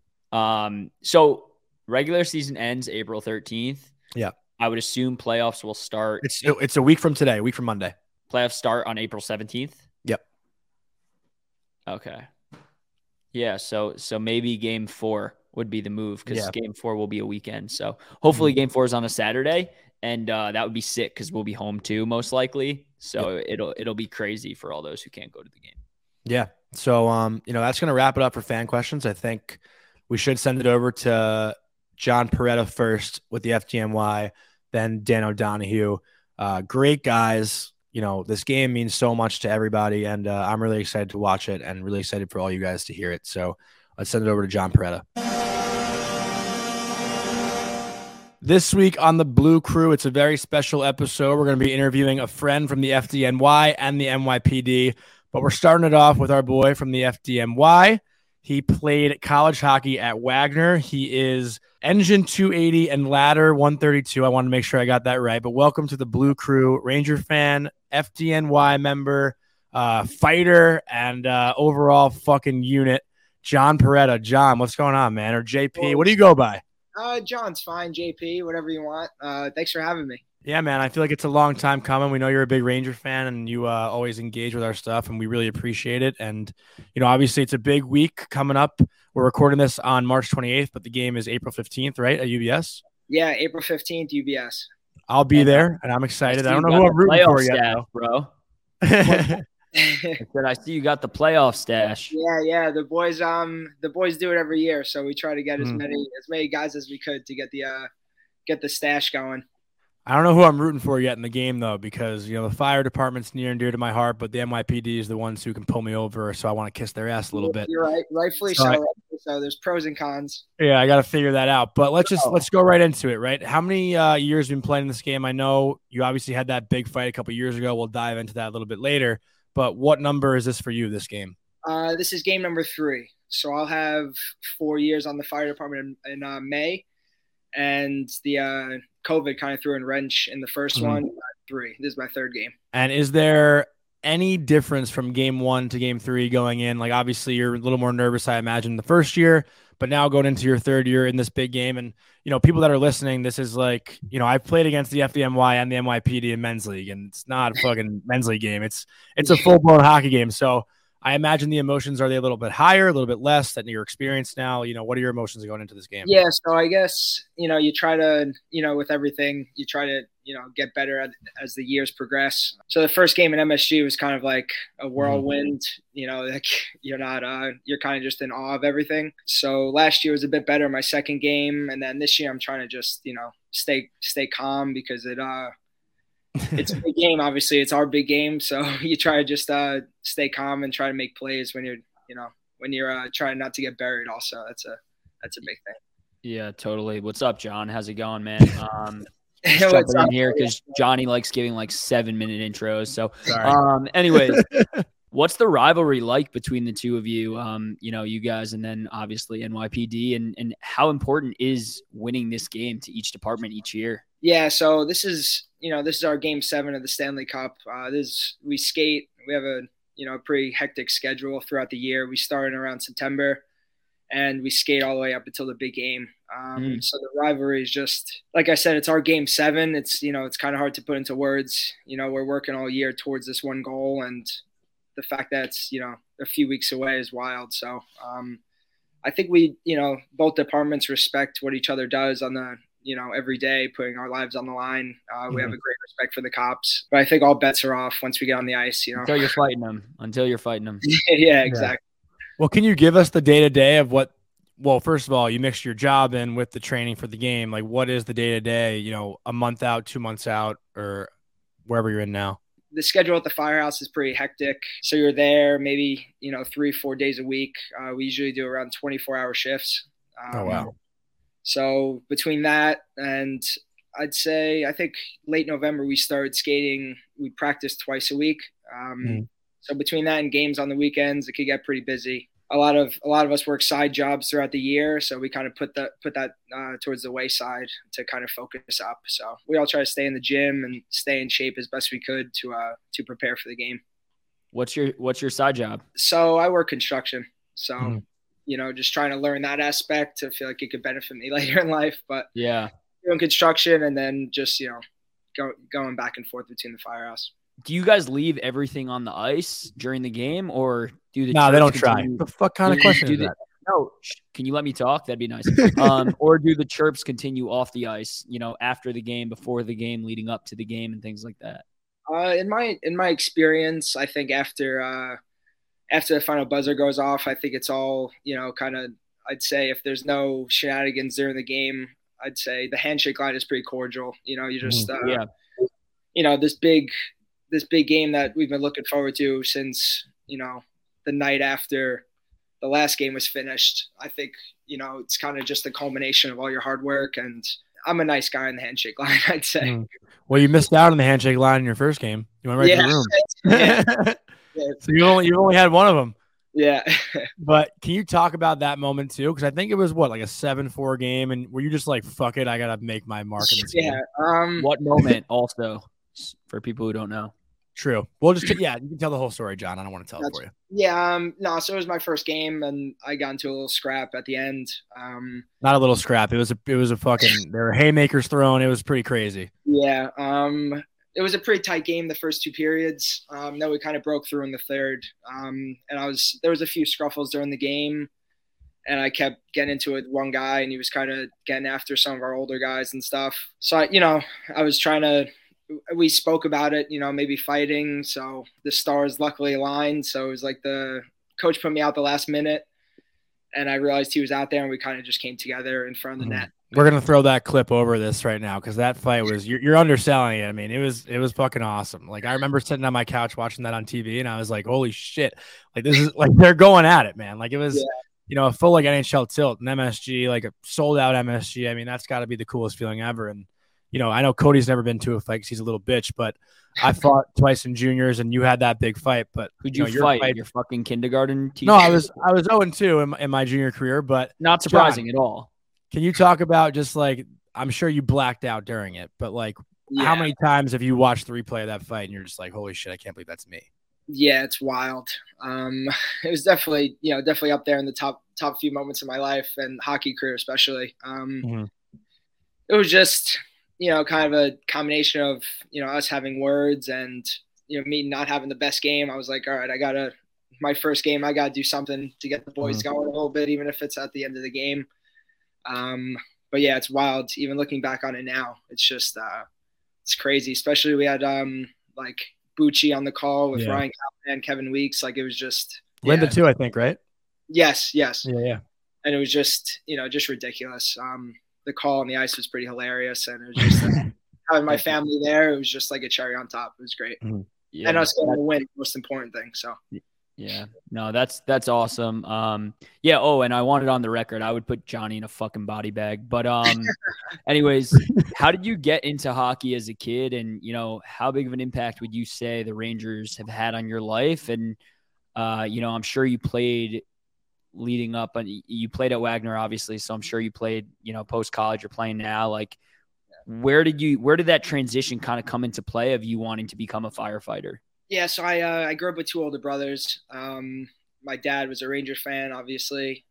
So regular season ends April 13th. Yeah. I would assume playoffs will start. It's a week from today, a week from Monday. Playoffs start on April 17th. Yep. Okay. Yeah. So maybe game 4 would be the move, because game 4 will be a weekend. So hopefully game 4 is on a Saturday, and that would be sick because we'll be home too, most likely. So it'll be crazy for all those who can't go to the game. Yeah. So, that's going to wrap it up for fan questions. I think we should send it over to John Peretta first with the FDNY, then Dan O'Donohue. Great guys. This game means so much to everybody, and I'm really excited to watch it and really excited for all you guys to hear it. So let's send it over to John Peretta. This week on the Blue Crew, it's a very special episode. We're going to be interviewing a friend from the FDNY and the NYPD. But we're starting it off with our boy from the FDNY. He played college hockey at Wagner. He is engine 280 and ladder 132. I want to make sure I got that right. But welcome to the Blue Crew, Ranger fan, FDNY member, fighter, and overall fucking unit, John Peretta. John, what's going on, man? Or JP, what do you go by? John's fine, JP, whatever you want. Thanks for having me. Yeah, man, I feel like it's a long time coming. We know you're a big Ranger fan, and you always engage with our stuff, and we really appreciate it. And, obviously it's a big week coming up. We're recording this on March 28th, but the game is April 15th, right, at UBS? Yeah, April 15th, UBS. I'll be there, and I'm excited. I don't know who I'm rooting for yet, though. Bro. I see you got the playoff stash. Yeah. The boys do it every year, so we try to get as many guys as we could to get the stash going. I don't know who I'm rooting for yet in the game, though, because, the fire department's near and dear to my heart, but the NYPD is the ones who can pull me over, so I want to kiss their ass a little bit. You're right. Rightfully so. So there's pros and cons. Yeah, I got to figure that out. But let's go right into it, right? How many years have you been playing this game? I know you obviously had that big fight a couple years ago. We'll dive into that a little bit later. But what number is this for you, this game? This is game number 3. So I'll have 4 years on the fire department in May. And the COVID kind of threw a wrench in the first one. 3. This is my 3rd game. And is there any difference from game 1 to game 3 going in? Like, obviously, you're a little more nervous, I imagine, the first year, but now going into your 3rd year in this big game. And, people that are listening, this is like, I've played against the FDNY and the NYPD in men's league, and it's not a fucking men's league game. It's a full-blown hockey game. So I imagine the emotions, are they a little bit higher, a little bit less than your experience now? What are your emotions going into this game? Yeah, so I guess, you try to, with everything, you try to, get better as the years progress. So the first game in MSG was kind of like a whirlwind, like you're kind of just in awe of everything. So last year was a bit better, my 2nd game. And then this year I'm trying to just, stay calm because it's a big game. Obviously it's our big game. So you try to just stay calm and try to make plays when you're trying not to get buried. Also, that's a big thing. Yeah, totally. What's up, John? How's it going, man? Jumping in here because Johnny likes giving like 7-minute intros. So, anyways, what's the rivalry like between the two of you? You guys, and then obviously NYPD, and how important is winning this game to each department each year? Yeah, so this is our game 7 of the Stanley Cup. We skate. We have a pretty hectic schedule throughout the year. We start in around September, and we skate all the way up until the big game. So the rivalry is just, like I said, it's our game 7. It's, it's kind of hard to put into words. We're working all year towards this one goal, and the fact that it's, a few weeks away is wild. So I think we, both departments respect what each other does on the, every day, putting our lives on the line. We have a great respect for the cops, but I think all bets are off once we get on the ice, Until you're fighting them. Yeah, exactly. Well, can you give us the day-to-day of what, well, first of all, you mixed your job in with the training for the game. Like, what is the day-to-day, a month out, 2 months out, or wherever you're in now? The schedule at the firehouse is pretty hectic. So you're there maybe, 3-4 days a week. We usually do around 24-hour shifts. Oh, wow. So between that and I think late November we started skating. We practiced twice a week. So between that and games on the weekends, it could get pretty busy. A lot of us work side jobs throughout the year, so we kind of put that towards the wayside to kind of focus up. So we all try to stay in the gym and stay in shape as best we could to prepare for the game. What's your side job? So I work construction. So just trying to learn that aspect to feel like it could benefit me later in life. But yeah, doing construction and then just going back and forth between the firehouse. Do you guys leave everything on the ice during the game, or do the? No, they don't try. What the fuck kind of question is that? No, can you let me talk? That'd be nice. Or do the chirps continue off the ice? After the game, before the game, leading up to the game, and things like that. In my experience, I think after the final buzzer goes off, I think it's all kind of. I'd say if there's no shenanigans during the game, I'd say the handshake line is pretty cordial. You just this big game that we've been looking forward to since, the night after the last game was finished. I think, it's kind of just the culmination of all your hard work, and I'm a nice guy in the handshake line, I'd say. Well, you missed out on the handshake line in your first game. You went right to the room. So you only had one of them. Yeah. But can you talk about that moment too? Because I think it was like a 7-4 game, and were you just like, fuck it, I gotta make my mark in this game? What moment also for people who don't know? True. Well, you can tell the whole story, John. I don't want to tell it for you. Yeah. No, so it was my first game, and I got into a little scrap at the end. Not a little scrap. It was a fucking. There were haymakers thrown. It was pretty crazy. Yeah. It was a pretty tight game the first two periods. Then we kind of broke through in the third. And there was a few scruffles during the game, and I kept getting into it with one guy, and he was kind of getting after some of our older guys and stuff. So I was trying to. We spoke about it, maybe fighting. So the stars luckily aligned. So it was like the coach put me out the last minute, and I realized he was out there, and we kind of just came together in front of the net. We're going to throw that clip over this right now, because that fight was, you're underselling it. I mean, it was fucking awesome. Like, I remember sitting on my couch watching that on TV, and I was like, holy shit. Like, this is like, they're going at it, man. Like, it was, a full like NHL tilt, an MSG, like a sold out MSG. I mean, that's got to be the coolest feeling ever. And, I know Cody's never been to a fight because he's a little bitch, but I fought twice in juniors, and you had that big fight. But who'd you fight? Your fucking kindergarten teacher? No, I was 0-2 in my junior career, but not surprising at all. Can you talk about just like, I'm sure you blacked out during it, but like, how many times have you watched the replay of that fight and you're just like, holy shit, I can't believe that's me? Yeah, it's wild. It was definitely up there in the top few moments of my life and hockey career, especially. It was just, kind of a combination of, us having words and, me not having the best game. I was like, all right, my first game, I got to do something to get the boys going a little bit, even if it's at the end of the game. But yeah, it's wild. Even looking back on it now, it's just, it's crazy. Especially we had, like Bucci on the call with Ryan Callahan, Kevin Weeks. Like, it was just Linda too, I think, right? Yes. Yeah. And it was just, just ridiculous. The call on the ice was pretty hilarious. And it was just having my family there. It was just like a cherry on top. It was great. Yeah. And us getting the win, most important thing. So yeah, no, that's awesome. Yeah. Oh, and I wanted on the record, I would put Johnny in a fucking body bag. But anyways, how did you get into hockey as a kid? And, how big of an impact would you say the Rangers have had on your life? And, I'm sure you played leading up, and you played at Wagner, obviously. So I'm sure you played, post college, you're playing now. Like, where did that transition kind of come into play of you wanting to become a firefighter? Yeah, so I grew up with two older brothers. My dad was a Ranger fan, obviously.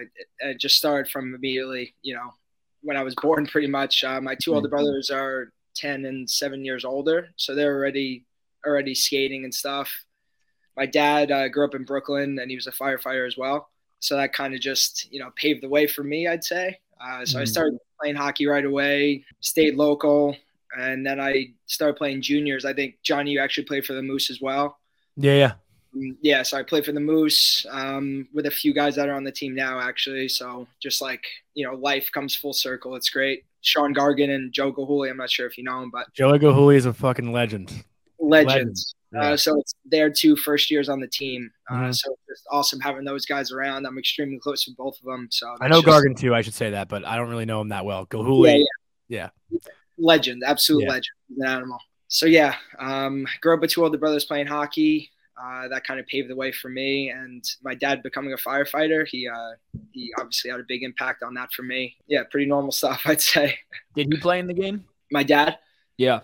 It just started from immediately, when I was born, pretty much. My two older brothers are 10 and 7 years older, so they're already skating and stuff. My dad grew up in Brooklyn, and he was a firefighter as well. So that kind of just, paved the way for me, I'd say. So I started playing hockey right away, stayed local. And then I started playing juniors. I think, Johnny, you actually played for the Moose as well. Yeah. Yeah, so I played for the Moose with a few guys that are on the team now, actually. So just like, life comes full circle. It's great. Sean Gargan and Joe Gahuli. I'm not sure if you know him, but Joe Gahuli is a fucking legend. Legends. Yeah. So it's their two first years on the team. So it's just awesome having those guys around. I'm extremely close with both of them. So I know Gargan too, I should say that, but I don't really know him that well. Gahuli. Yeah. Legend, absolute legend. He's an animal. So yeah, grew up with two older brothers playing hockey. That kind of paved the way for me, and my dad becoming a firefighter. He obviously had a big impact on that for me. Yeah, pretty normal stuff, I'd say. Did he play in the game? My dad? Yeah.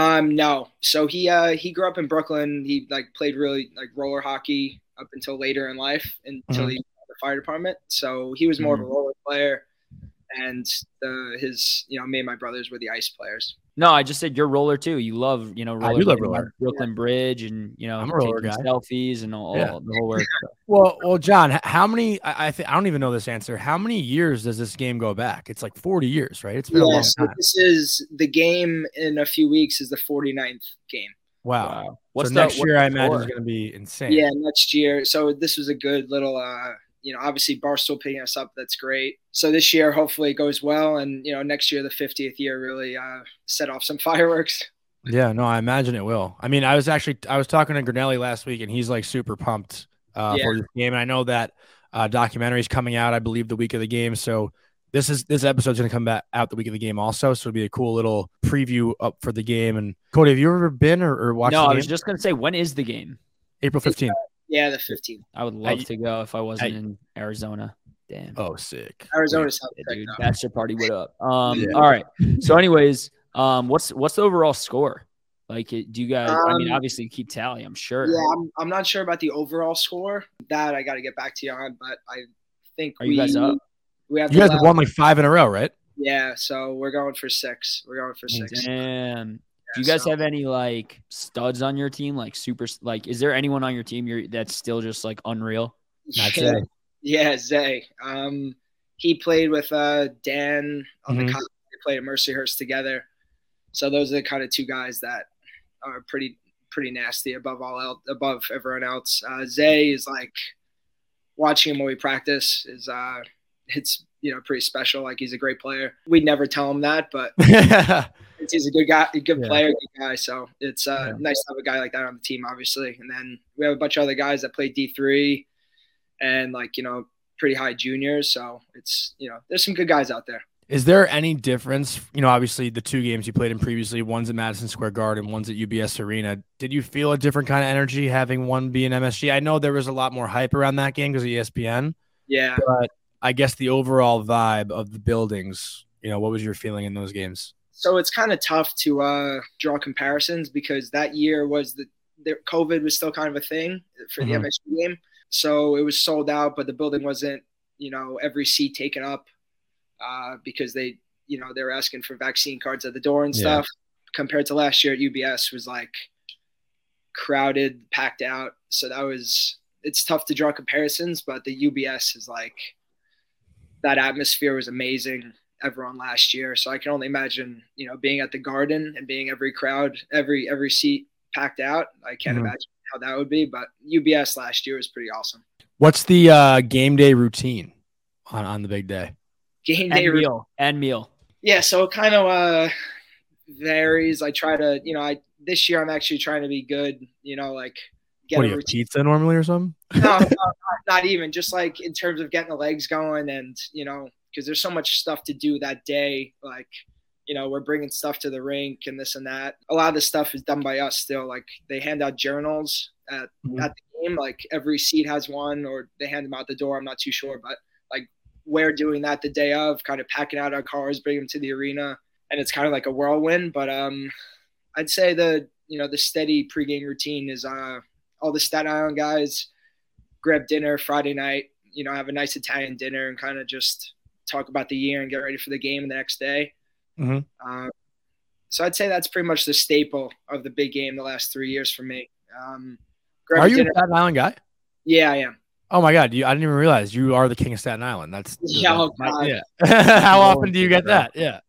No. So he grew up in Brooklyn. He played really roller hockey up until later in life, until he was in the fire department. So he was more of a roller player. And me and my brothers were the ice players. No, I just said you're roller too. You love, roller. I do love roller. Brooklyn Bridge, and I'm a roller guy. Selfies and all the whole work. Well, John, how many? I don't even know this answer. How many years does this game go back? It's like 40 years, right? It's been a long time. This is the game in a few weeks. Is the 49th game. Wow. So next year, I imagine, is going to be insane. Yeah, next year. So this was a good little. Obviously Barstool picking us up. That's great. So this year, hopefully it goes well. And, next year, the 50th year, really set off some fireworks. Yeah, no, I imagine it will. I mean, I was talking to Granelli last week, and he's super pumped for this game. And I know that documentary is coming out, I believe, the week of the game. So this episode's going to come out the week of the game also. So it'll be a cool little preview up for the game. And Cody, have you ever been or watched the game? I was just going to say, when is the game? April 15th. Yeah, the 15th. I would love to go if I wasn't in Arizona. Damn. Oh, sick. Arizona's dude. Bachelor party, what up? All right. So, anyways, what's the overall score? Like, do you guys? I mean, obviously, you keep tally. I'm sure. Yeah, I'm not sure about the overall score. That I got to get back to you on, but I think you guys up? We have. You guys have won like 5 in a row, right? Yeah, so we're going for 6. Damn. Do you guys have any like studs on your team? Like is there anyone on your team that's still just like unreal? Zay. Yeah, Zay. He played with Dan on the college. They played at Mercyhurst together. So those are the kind of 2 guys that are pretty nasty above everyone else. Zay is like watching him when we practice is it's pretty special. Like he's a great player. We'd never tell him that, but he's a good guy, a good player, good guy. So it's nice to have a guy like that on the team, obviously. And then we have a bunch of other guys that play D3 and pretty high juniors. So it's there's some good guys out there. Is there any difference? Obviously the 2 games you played in previously, one's at Madison Square Garden, one's at UBS Arena. Did you feel a different kind of energy having one be in MSG? I know there was a lot more hype around that game because of ESPN. Yeah. But I guess the overall vibe of the buildings, what was your feeling in those games? So it's kind of tough to draw comparisons because that year was COVID was still kind of a thing for the MSG game. So it was sold out, but the building wasn't, every seat taken up. Because they were asking for vaccine cards at the door and stuff. Compared to last year at UBS was like crowded, packed out. So it's tough to draw comparisons, but the UBS is like that atmosphere was amazing. Everyone last year, so I can only imagine being at the Garden and being every crowd, every seat packed out. I can't imagine how that would be, but UBS last year was pretty awesome. What's the game day routine on the big day? Game day meal. Yeah, so it kind of varies. I try to, this year I'm actually trying to be good. Like get a pizza normally or something. No, not even. Just like in terms of getting the legs going, and because there's so much stuff to do that day. Like we're bringing stuff to the rink and this and that. A lot of the stuff is done by us still. Like they hand out journals at the game. Like every seat has one, or they hand them out the door. I'm not too sure, but like we're doing that the day of, kind of packing out our cars, bringing them to the arena, and it's kind of like a whirlwind. But I'd say the steady pregame routine is all the Staten Island guys grab dinner Friday night. Have a nice Italian dinner and kind of just talk about the year and get ready for the game the next day. So I'd say that's pretty much the staple of the big game the last 3 years for me. Are you a Staten Island guy? Yeah, I am. Oh my God! I didn't even realize you are the king of Staten Island. That's yeah. How often do you get that? Yeah.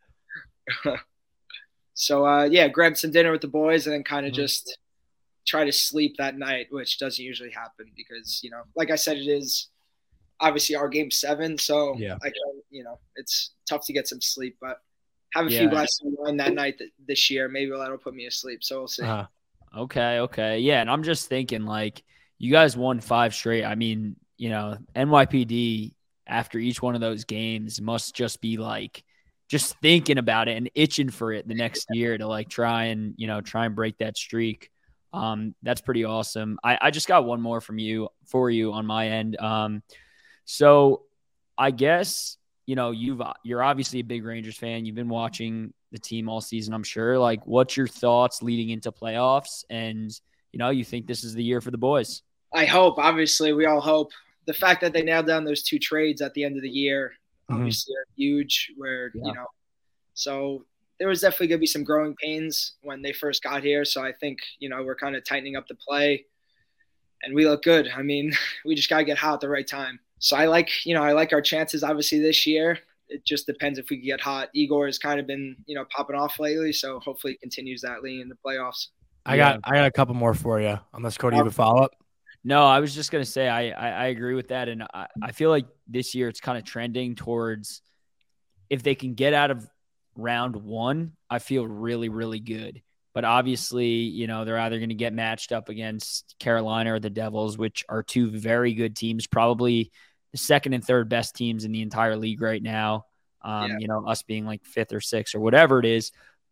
So grab some dinner with the boys and then kind of just try to sleep that night, which doesn't usually happen because like I said, it is obviously our game 7, so I can, it's tough to get some sleep, but have a few glasses of wine that night this year. Maybe that'll put me asleep. So we'll see. Okay. Yeah. And I'm just thinking like you guys won 5 straight. I mean, NYPD after each one of those games must just be like, just thinking about it and itching for it the next year to like try and break that streak. That's pretty awesome. I just got one more for you on my end. So I guess, you're obviously a big Rangers fan. You've been watching the team all season, I'm sure. Like, what's your thoughts leading into playoffs? And, you think this is the year for the boys? I hope. Obviously, we all hope. The fact that they nailed down those 2 trades at the end of the year, obviously, are huge. So there was definitely going to be some growing pains when they first got here. So I think, we're kind of tightening up the play. And we look good. I mean, we just got to get hot at the right time. So I like our chances obviously this year. It just depends if we can get hot. Igor has kind of been, popping off lately. So hopefully it continues that lean in the playoffs. I got a couple more for you. Unless Cody, you have a follow-up? No, I was just going to say I agree with that. And I feel like this year it's kind of trending towards if they can get out of round 1, I feel really, really good. But obviously, they're either going to get matched up against Carolina or the Devils, which are 2 very good teams, probably the second and third best teams in the entire league right now. Us being like 5th or 6th or whatever it is.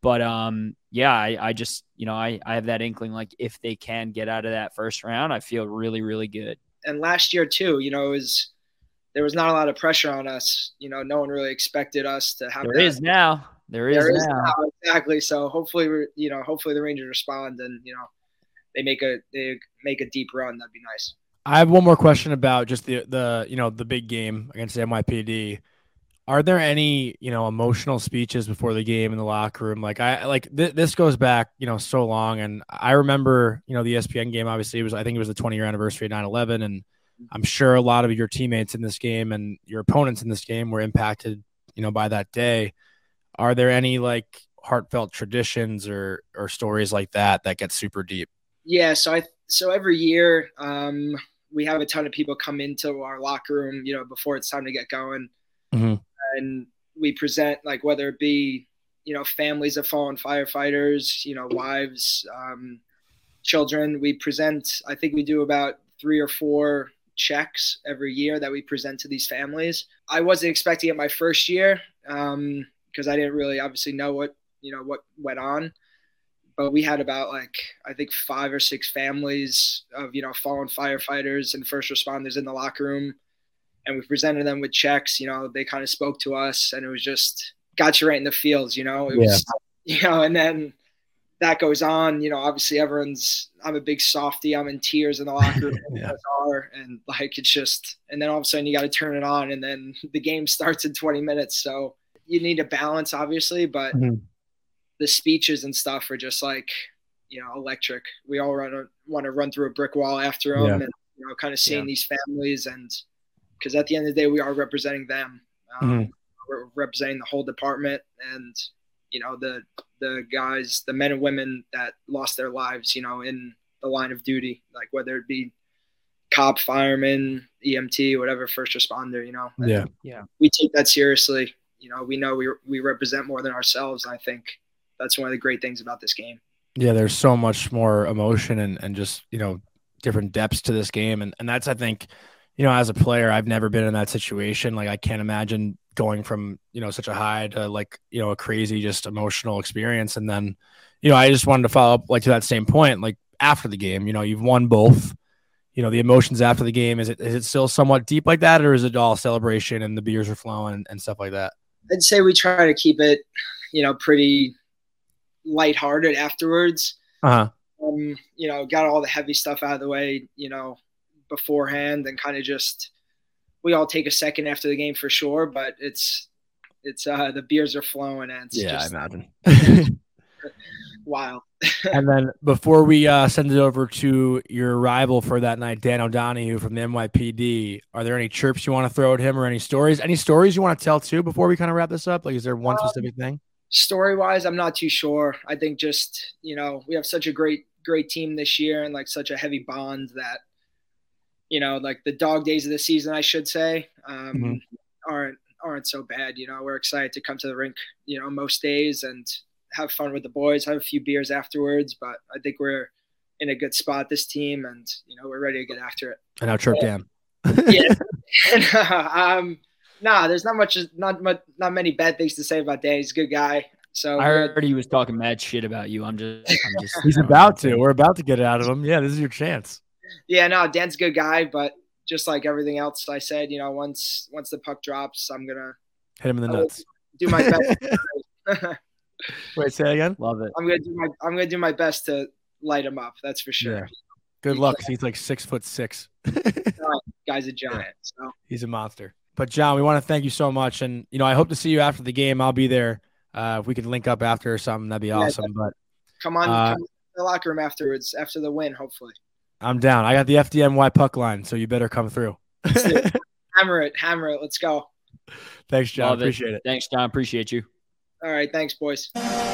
But yeah, I just, I have that inkling, like if they can get out of that first round, I feel really, really good. And last year too, there was not a lot of pressure on us. No one really expected us to have. There is now. There is now. Exactly. So hopefully hopefully the Rangers respond and they make a deep run. That'd be nice. I have one more question about just the big game against NYPD. Are there any, emotional speeches before the game in the locker room? This goes back, so long. And I remember, the ESPN game, obviously I think it was the 20-year anniversary of 9/11. And I'm sure a lot of your teammates in this game and your opponents in this game were impacted, by that day. Are there any heartfelt traditions or stories like that get super deep? Yeah. So every year, we have a ton of people come into our locker room, before it's time to get going. Mm-hmm. And we present, whether it be, families of fallen firefighters, wives, children. We present, I think we do about 3 or 4 checks every year that we present to these families. I wasn't expecting it my first year because I didn't really obviously know what went on. But we had about I think 5 or 6 families of, fallen firefighters and first responders in the locker room. And we presented them with checks, they kind of spoke to us and it was just got you right in the feels, it was, and then that goes on, obviously I'm a big softie. I'm in tears in the locker room and it's just, and then all of a sudden you got to turn it on and then the game starts in 20 minutes. So you need a balance obviously, but the speeches and stuff are just electric. We all want to run through a brick wall after them and, kind of seeing these families and, because at the end of the day, we are representing them. We're representing the whole department and, the guys, the men and women that lost their lives, in the line of duty, whether it be cop, fireman, EMT, whatever, first responder, we take that seriously. We know we represent more than ourselves. And I think that's one of the great things about this game. Yeah, there's so much more emotion and just, different depths to this game. And that's, I think, as a player, I've never been in that situation. I can't imagine going from, such a high to a crazy, just emotional experience. And then, I just wanted to follow up to that same point, after the game, you've won both, the emotions after the game. Is it still somewhat deep like that, or is it all celebration and the beers are flowing and stuff like that? I'd say we try to keep it, pretty lighthearted afterwards. Got all the heavy stuff out of the way, beforehand and kind of just we all take a second after the game for sure, but it's the beers are flowing and it's I imagine. Wow. And then before we send it over to your rival for that night, Dan O'Donohue from the NYPD, are there any chirps you want to throw at him or any stories you want to tell too before we kind of wrap this up? Is there one specific thing? Story wise, I'm not too sure. I think just, we have such a great team this year and such a heavy bond that, the dog days of the season, I should say, aren't so bad. We're excited to come to the rink, most days and have fun with the boys, have a few beers afterwards. But I think we're in a good spot, this team, and, we're ready to get after it. And now chirp Dan. There's not many bad things to say about Dan. He's a good guy. So I heard he was talking mad shit about you. I'm just He's about to. We're about to get it out of him. Yeah, this is your chance. Yeah, no, Dan's a good guy, but just like everything else I said, once the puck drops, I'm gonna hit him in the nuts. Do my best. Wait, say again. Love it. I'm gonna do my best to light him up. That's for sure. Yeah. Good luck. He's 6'6". Guy's a giant. So he's a monster. But John, we want to thank you so much, and I hope to see you after the game. I'll be there. If we could link up after or something, that'd be awesome. But come on to the locker room afterwards, after the win, hopefully. I'm down. I got the FDNY puck line, so you better come through. Hammer it. Let's go. Thanks, John. Appreciate it. Thanks, John. Appreciate you. All right. Thanks, boys.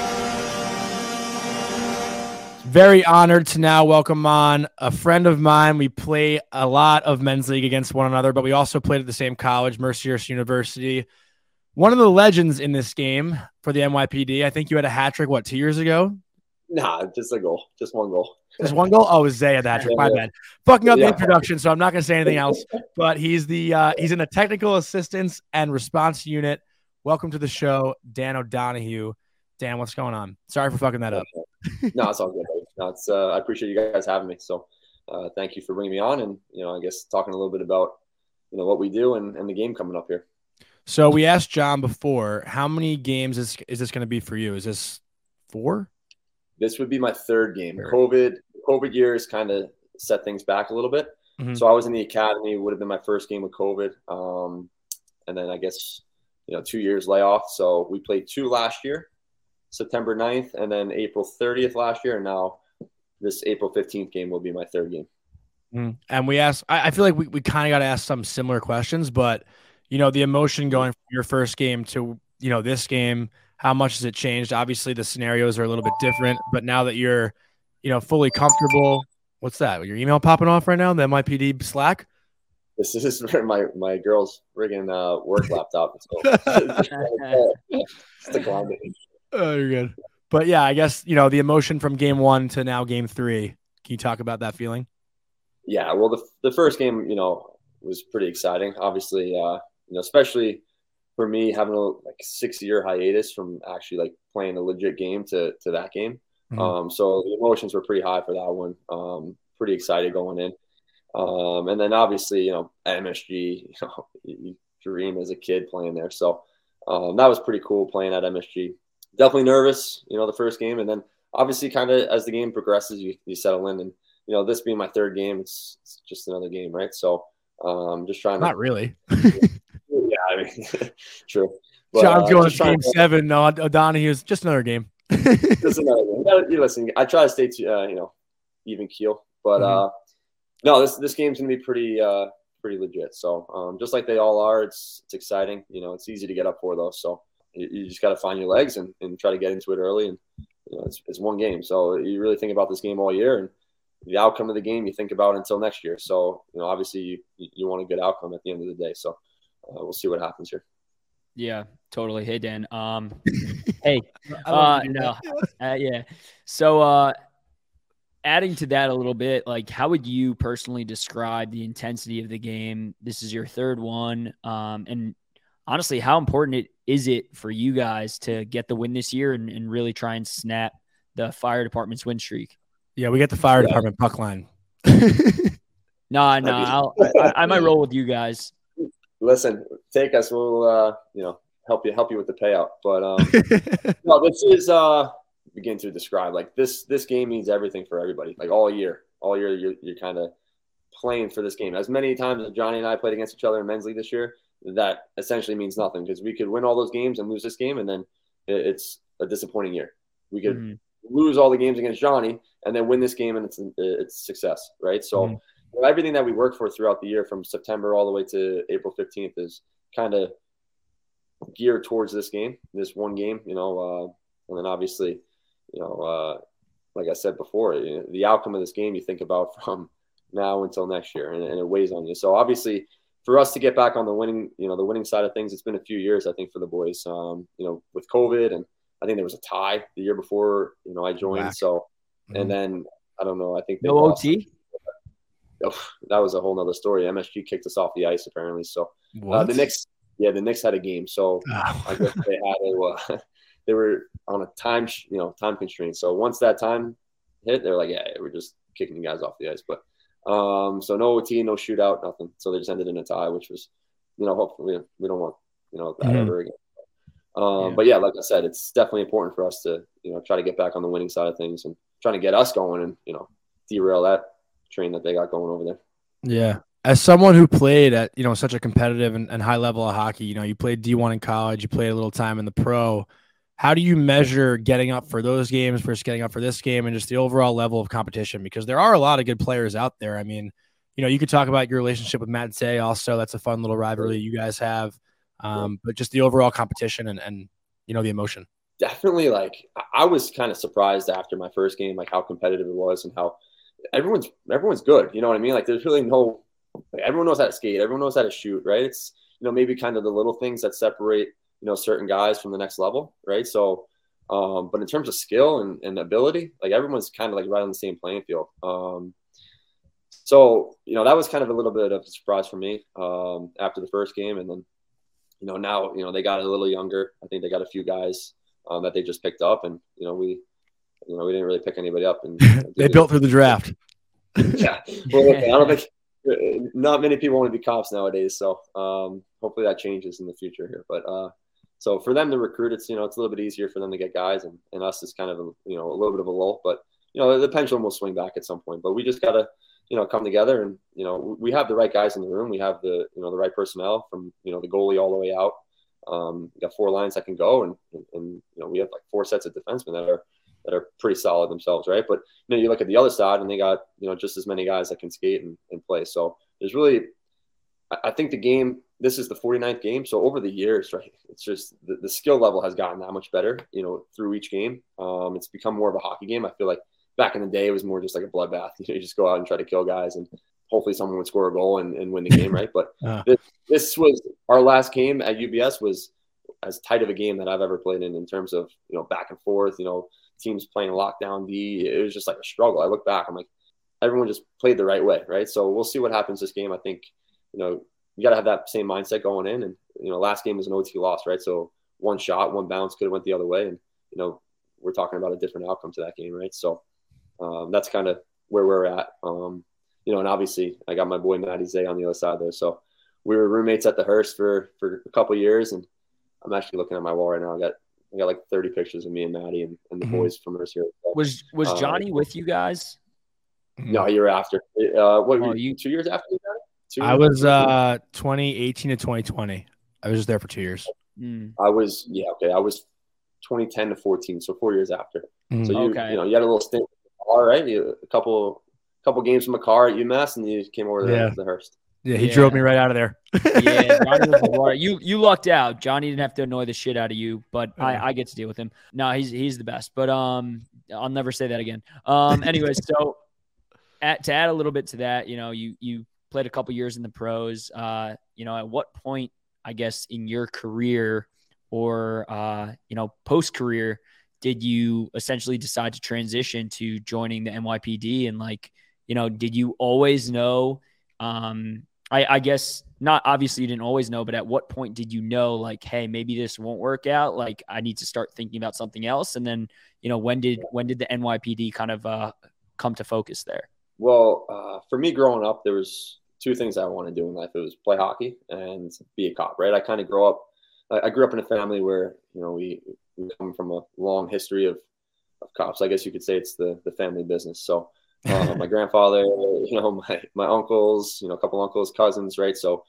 Very honored to now welcome on a friend of mine. We play a lot of men's league against one another, but we also played at the same college, Mercyhurst University. One of the legends in this game for the NYPD. I think you had a hat trick, 2 years ago? Nah, just a goal. Just one goal. Just one goal? Oh, it was Zay at that trick. My bad. Fucking up the introduction, so I'm not going to say anything else. But he's he's in the technical assistance and response unit. Welcome to the show, Dan O'Donohue. Dan, what's going on? Sorry for fucking that up. No, it's all good. No, it's I appreciate you guys having me. So thank you for bringing me on, and I guess talking a little bit about what we do and the game coming up here. So we asked John before, how many games is this going to be for you? Is this 4? This would be my 3rd game. COVID years kind of set things back a little bit. Mm-hmm. So I was in the academy, would have been my first game with COVID. And then I guess, 2 years layoff. So we played 2 last year, September 9th, and then April 30th last year. And now this April 15th game will be my 3rd game. Mm-hmm. And we asked, I feel like we kind of got to ask some similar questions, but the emotion going from your first game to, this game, how much has it changed? Obviously the scenarios are a little bit different, but now that you're, fully comfortable, what's that? Your email popping off right now? The NYPD Slack? This is my girl's friggin' work laptop. Oh, you're good. But yeah, I guess, the emotion from game 1 to now game 3. Can you talk about that feeling? Yeah, well, the first game, was pretty exciting. Obviously, especially for me having a 6-year hiatus from actually playing a legit game to that game. Mm-hmm. So the emotions were pretty high for that one. Pretty excited going in. And then obviously, at MSG, you dream as a kid playing there. So that was pretty cool playing at MSG. Definitely nervous, the first game. And then obviously kind of as the game progresses, you settle in. And, this being my 3rd game, it's just another game, right? So just trying to – Not really. Yeah, I mean, true. But, John's going to game 7. No, O'Donoghue's just another game. Just another game. You listen, I try to stay, even keel. But no, this game's gonna be pretty legit. So just like they all are, it's exciting. It's easy to get up for though. So you just got to find your legs and try to get into it early. And it's one game, so you really think about this game all year, and the outcome of the game you think about until next year. So obviously you want a good outcome at the end of the day. So we'll see what happens here. Yeah, totally. Hey, Dan. Hey, no, yeah. So, adding to that a little bit, how would you personally describe the intensity of the game? This is your 3rd one. And honestly, how important is it for you guys to get the win this year and really try and snap the fire department's win streak? Yeah, we get the fire department puck line. No, I might roll with you guys. Listen, take us. We'll help you with the payout. But no, this is begin to describe this game means everything for everybody. All year you're kind of playing for this game. As many times as Johnny and I played against each other in men's league this year, that essentially means nothing because we could win all those games and lose this game, and then it's a disappointing year. We could lose all the games against Johnny and then win this game, and it's success, right? So everything that we work for throughout the year from September all the way to April 15th is kind of geared towards this game, this one game, and then obviously, like I said before, the outcome of this game you think about from now until next year, and it weighs on you. So obviously for us to get back on the winning side of things, it's been a few years, I think, for the boys, with COVID, and I think there was a tie the year before, I joined. Whack. So, and then I don't know, I think they no lost. OT. That was a whole nother story. MSG kicked us off the ice apparently. So the Knicks had a game. So I guess they were on a time constraint. So once that time hit, they're like, yeah, we're just kicking you guys off the ice. But so no OT, no shootout, nothing. So they just ended in a tie, which was, hopefully we don't want, that ever again. But yeah, like I said, it's definitely important for us to, try to get back on the winning side of things and trying to get us going and, derail that train that they got going over there. Yeah. As someone who played at, such a competitive and high level of hockey, you played D1 in college, you played a little time in the pro. How do you measure getting up for those games versus getting up for this game and just the overall level of competition? Because there are a lot of good players out there. I mean, you could talk about your relationship with Matt Zay also. That's a fun little rivalry you guys have. But just the overall competition and the emotion. Definitely, I was kind of surprised after my first game, how competitive it was and how everyone's good. You know what I mean? There's really no everyone knows how to skate, everyone knows how to shoot, right? It's maybe kind of the little things that separate certain guys from the next level, right? So, but in terms of skill and ability, everyone's kind of right on the same playing field. So that was kind of a little bit of a surprise for me after the first game, and then now they got a little younger. I think they got a few guys that they just picked up, and we didn't really pick anybody up, and they built through the draft. Yeah, well, look, I don't think not many people want to be cops nowadays, so hopefully that changes in the future here. But so for them to recruit, it's it's a little bit easier for them to get guys, and us is kind of a little bit of a lull, but the pendulum will swing back at some point. But we just gotta come together, and we have the right guys in the room. We have the the right personnel from the goalie all the way out. We got 4 lines that can go, and we have like 4 sets of defensemen that are pretty solid themselves, right? But you look at the other side, and they got just as many guys that can skate and play. So there's really, I think the game. This is the 49th game, so over the years, right? It's just the skill level has gotten that much better, through each game. It's become more of a hockey game. I feel like back in the day, it was more just like a bloodbath. You just go out and try to kill guys, and hopefully someone would score a goal and win the game, right? But this was our last game at UBS was as tight of a game that I've ever played in terms of back and forth, teams playing lockdown D. It was just like a struggle. I look back, I'm like, everyone just played the right way, right? So we'll see what happens this game. I think you got to have that same mindset going in, and last game was an OT loss, right? So one shot, one bounce could have went the other way, and we're talking about a different outcome to that game, right? So that's kind of where we're at. And obviously I got my boy Matty Zay on the other side there. So we were roommates at the Hearst for a couple of years, and I'm actually looking at my wall right now. I got like 30 pictures of me and Matty and the boys from Hearst here. Was Johnny with you guys? No, a year after. What? 2 years after you got it? I was 2018 to 2020. I was just there for 2 years. I was 2010 to 14, so 4 years after. So you had a little stint. All right, a couple games from a car at UMass, and you came over to the Hearst. Yeah, he drove me right out of there. Yeah, Johnny was the water. You lucked out. Johnny didn't have to annoy the shit out of you, but I get to deal with him. No, he's the best. But I'll never say that again. Anyways, so to add a little bit to that, you played a couple years in the pros. At what point, I guess, in your career or post career, did you essentially decide to transition to joining the NYPD? And did you always know? I guess not. Obviously, you didn't always know, but at what point did you know, like, hey, maybe this won't work out? Like, I need to start thinking about something else. And then, when did the NYPD kind of come to focus there? Well, for me growing up, there was 2 things I wanted to do in life. It was play hockey and be a cop, right? I kind of grew up in a family where, we come from a long history of cops. I guess you could say it's the family business. So my grandfather, my uncles, a couple uncles, cousins, right? So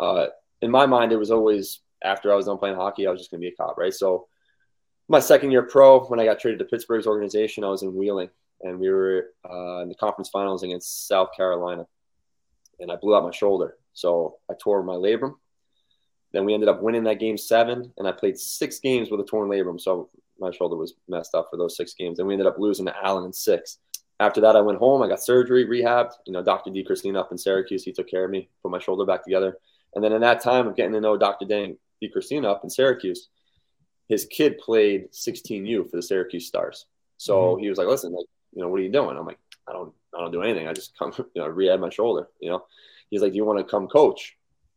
in my mind, it was always after I was done playing hockey, I was just going to be a cop, right? So my second year pro, when I got traded to Pittsburgh's organization, I was in Wheeling, and we were in the conference finals against South Carolina, and I blew out my shoulder. So I tore my labrum. Then we ended up winning that game 7, and I played 6 games with a torn labrum. So my shoulder was messed up for those 6 games. And we ended up losing to Allen in 6. After that, I went home. I got surgery, rehabbed. Dr. DiCristina up in Syracuse, he took care of me, put my shoulder back together. And then in that time of getting to know Dr. DiCristina up in Syracuse, his kid played 16U for the Syracuse Stars. So he was like, listen, what are you doing? I'm like, I don't do anything. I just come, rehab my shoulder, He's like, do you want to come coach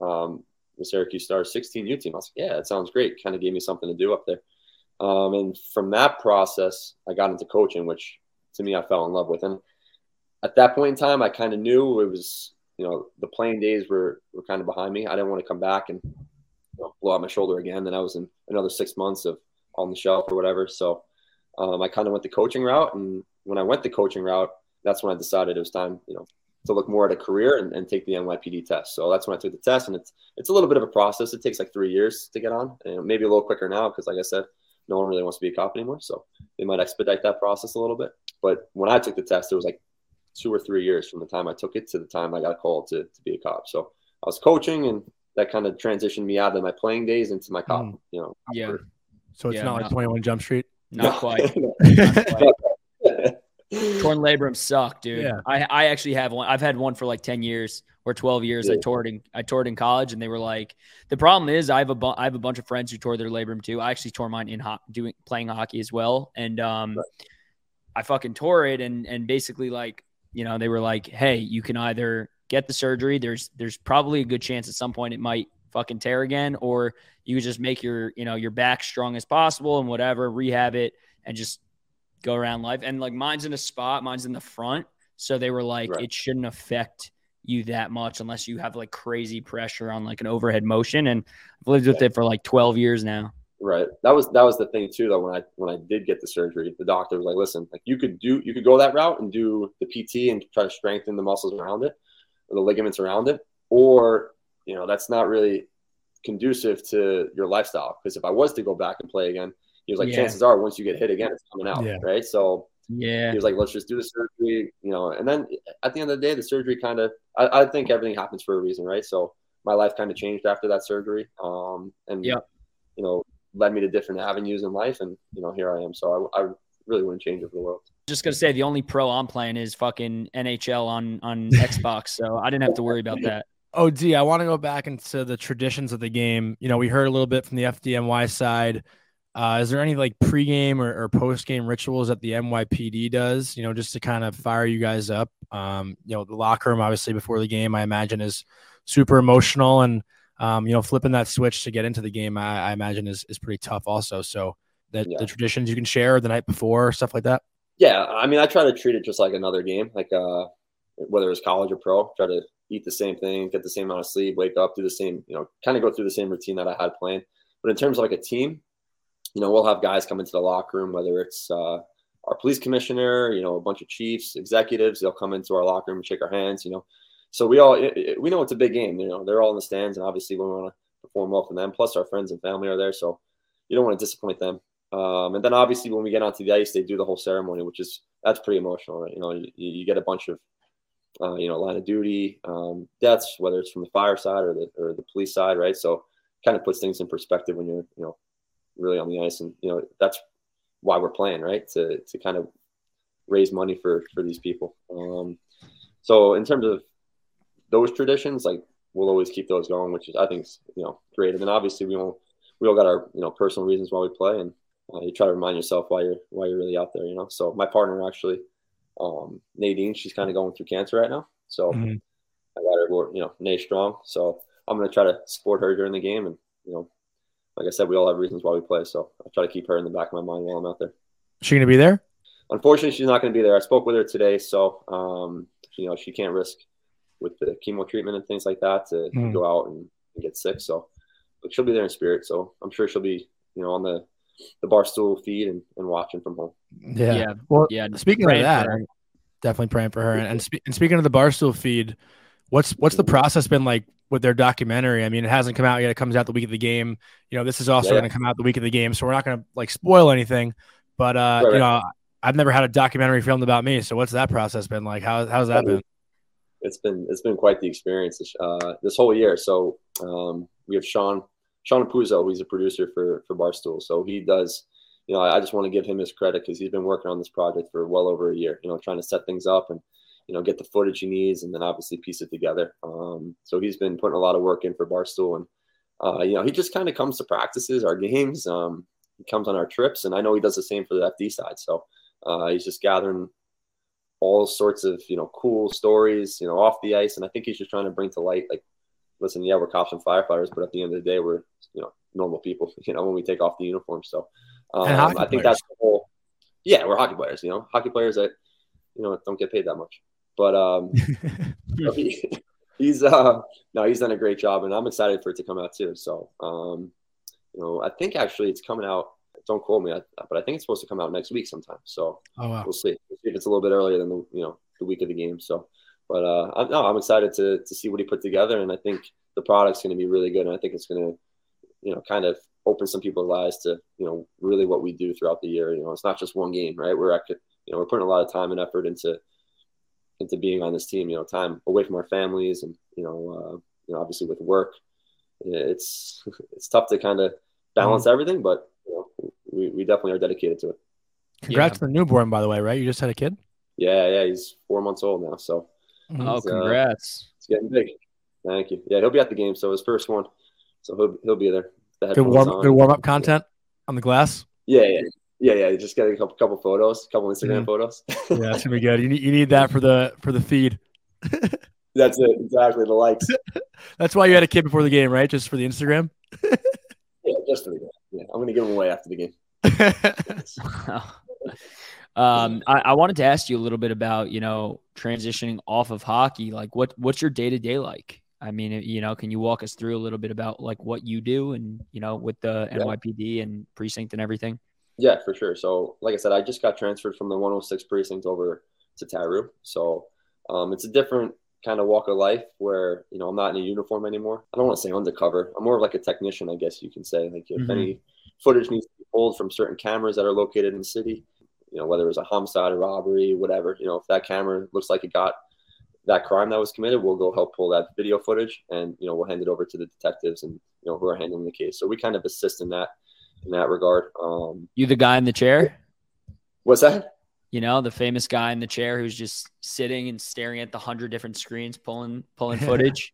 the Syracuse Stars 16U team? I was like, yeah, that sounds great. Kind of gave me something to do up there. And from that process, I got into coaching, which to me, I fell in love with. And at that point in time, I kind of knew it was, the playing days were kind of behind me. I didn't want to come back and blow out my shoulder again. Then I was in another 6 months of on the shelf or whatever. So I kind of went the coaching route. And when I went the coaching route, that's when I decided it was time, to look more at a career and take the NYPD test. So that's when I took the test, and it's a little bit of a process. It takes like 3 years to get on, and maybe a little quicker now because, like I said, no one really wants to be a cop anymore. So they might expedite that process a little bit. But when I took the test, it was like 2 or 3 years from the time I took it to the time I got called to be a cop. So I was coaching, and that kind of transitioned me out of my playing days into my cop. Yeah. So it's not like 21 Jump Street. Not quite. Not quite. Torn labrum suck, dude. Yeah. I actually have one. I've had one for like 10 years or 12 years. Yeah. I tore it in college, and they were like, the problem is I have a bunch of friends who tore their labrum too. I actually tore mine in playing hockey as well. And I fucking tore it, and basically like, they were like, hey, you can either get the surgery. There's probably a good chance at some point it might fucking tear again, or you could just make your back strong as possible and whatever, rehab it and just go around life. And like mine's in a spot, mine's in the front. So they were like, It shouldn't affect you that much unless you have like crazy pressure on like an overhead motion. And I've lived with it for like 12 years now. Right. That was the thing too, though, when I did get the surgery, the doctor was like, listen, like you could go that route and do the PT and try to strengthen the muscles around it or the ligaments around it. Or, that's not really conducive to your lifestyle. Because if I was to go back and play again, he was like, chances are once you get hit again, it's coming out. Yeah. Right. So he was like, let's just do the surgery, and then at the end of the day, the surgery kind of, I think everything happens for a reason. Right. So my life kind of changed after that surgery. Led me to different avenues in life. And, here I am. So I really wouldn't change it for the world. Just going to say the only pro I'm playing is fucking NHL on Xbox. So I didn't have to worry about that. Oh, D, I want to go back into the traditions of the game. We heard a little bit from the FDNY side. Is there any like pregame or postgame rituals that the NYPD does, just to kind of fire you guys up? The locker room, obviously, before the game, I imagine is super emotional, and, flipping that switch to get into the game, I imagine is pretty tough also. So the traditions you can share the night before, stuff like that. Yeah. I mean, I try to treat it just like another game, like whether it's college or pro, try to eat the same thing, get the same amount of sleep, wake up, do the same, kind of go through the same routine that I had playing. But in terms of like a team, we'll have guys come into the locker room, whether it's our police commissioner, a bunch of chiefs, executives, they'll come into our locker room and shake our hands, So we know it's a big game. They're all in the stands, and obviously we want to perform well for them. Plus our friends and family are there, so you don't want to disappoint them. And then obviously when we get onto the ice, they do the whole ceremony, that's pretty emotional, right? You get a bunch of line of duty deaths, whether it's from the fire side or the police side, right? So kind of puts things in perspective when you're really on the ice, and that's why we're playing, right? To kind of raise money for these people. So in terms of those traditions, like we'll always keep those going, which is I think is great. And then obviously we all got our personal reasons why we play, and you try to remind yourself why you're really out there. So my partner actually, Nadine, she's kind of going through cancer right now, so I got her, Nay strong. So I'm gonna try to support her during the game, and like I said, we all have reasons why we play, so I try to keep her in the back of my mind while I'm out there. Is she gonna be there? Unfortunately, she's not going to be there. I spoke with her today, so she can't risk with the chemo treatment and things like that to go out and get sick. So, but she'll be there in spirit. So I'm sure she'll be, on the Barstool feed and watching from home. Yeah. Well, speaking of that, I'm definitely praying for her. And speaking of the Barstool feed, what's the process been like with their documentary? I mean, it hasn't come out yet. It comes out the week of the game. This is also going to come out the week of the game, so we're not going to like spoil anything. But I've never had a documentary filmed about me. So what's that process been like? How's that been? It's been quite the experience this whole year. So we have Sean Puzo, who's a producer for Barstool. So he does, I just want to give him his credit because he's been working on this project for well over a year, trying to set things up and, get the footage he needs and then obviously piece it together. So he's been putting a lot of work in for Barstool, and, he just kind of comes to practices, our games. He comes on our trips, and I know he does the same for the FD side. So he's just gathering all sorts of, cool stories, off the ice. And I think he's just trying to bring to light, like, listen, we're cops and firefighters, but at the end of the day, we're, normal people, when we take off the uniform. So I think that's the whole, we're hockey players, hockey players that, don't get paid that much. But he's done a great job, and I'm excited for it to come out too. So, I think actually it's coming out. Don't quote me, but I think it's supposed to come out next week sometime. So We'll see. We'll see if it's a little bit earlier than the week of the game. So, but I'm excited to see what he put together, and I think the product's going to be really good, and I think it's going to, kind of open some people's eyes to, really what we do throughout the year. It's not just one game, right? We're putting a lot of time and effort into being on this team. Time away from our families, and obviously with work, it's tough to kind of balance everything, but we definitely are dedicated to it. Congrats to the newborn, by the way, right? You just had a kid? Yeah, he's 4 months old now. So congrats. It's getting big. Thank you. Yeah, he'll be at the game, so his first one. So he'll be there. Good warm-up content on the glass? Yeah. Just getting a couple photos, a couple Instagram photos. Yeah, it's gonna be good. You need that for the feed. That's it. Exactly. The likes. That's why you had a kid before the game, right? Just for the Instagram? Yeah, just for the game. Yeah, I'm going to give them away after the game. I wanted to ask you a little bit about, transitioning off of hockey. Like what's your day-to-day like? I mean, can you walk us through a little bit about like what you do and, with the NYPD and precinct and everything? Yeah, for sure. So like I said, I just got transferred from the 106 precinct over to Taru. So it's a different kind of walk of life where, I'm not in a uniform anymore. I don't want to say undercover. I'm more of like a technician, I guess you can say. Like if any footage needs to be pulled from certain cameras that are located in the city, whether it was a homicide, a robbery, whatever, if that camera looks like it got that crime that was committed, we'll go help pull that video footage and, we'll hand it over to the detectives and, who are handling the case. So we kind of assist in that regard. You the guy in the chair? What's that? The famous guy in the chair who's just sitting and staring at the 100 different screens, pulling footage.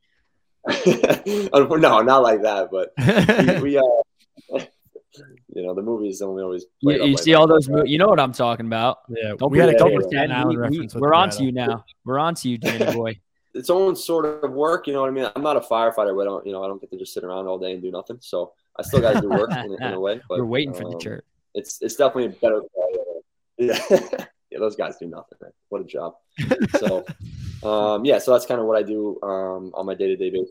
No, not like that, but we the movies don't always. You see all those movies. You know what I'm talking about. Yeah, we're on to you now. We're on to you, Danny boy. Its own sort of work, you know what I mean? I'm not a firefighter, but I don't get to just sit around all day and do nothing. So I still got to do work in a way. But we're waiting for the church. It's definitely better. Yeah, yeah, those guys do nothing. Man. What a job. So, so that's kind of what I do on my day-to-day basis.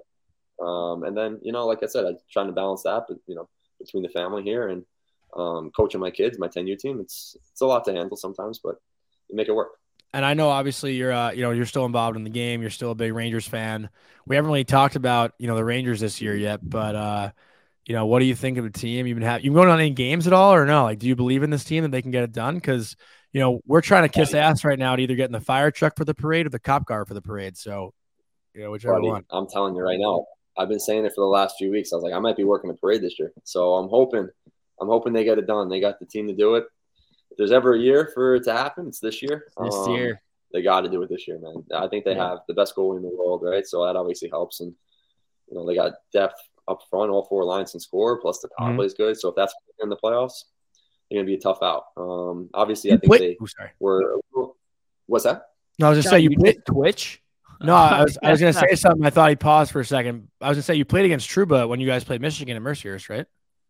And then, like I said, I'm trying to balance that, but between the family here and coaching my kids, my 10U team, it's a lot to handle sometimes, but you make it work. And I know obviously you're you're still involved in the game. You're still a big Rangers fan. We haven't really talked about the Rangers this year yet, but what do you think of the team? You been going on any games at all or no? Like, do you believe in this team that they can get it done? Because we're trying to kiss ass right now to either get in the fire truck for the parade or the cop car for the parade. So whichever one. I'm telling you right now. I've been saying it for the last few weeks. I was like, I might be working the parade this year. So I'm hoping they get it done. They got the team to do it. If there's ever a year for it to happen, it's this year. This year. They got to do it this year, man. I think they have the best goalie in the world, right? So that obviously helps. And, they got depth up front. All four lines can score, plus the power play is good. So if that's in the playoffs, they're going to be a tough out. Obviously, I think they were – what's that? No, I was just saying you played Twitch. No, I was going to say something. I thought he paused for a second. I was going to say you played against Trouba when you guys played Michigan at Mercyhurst, right?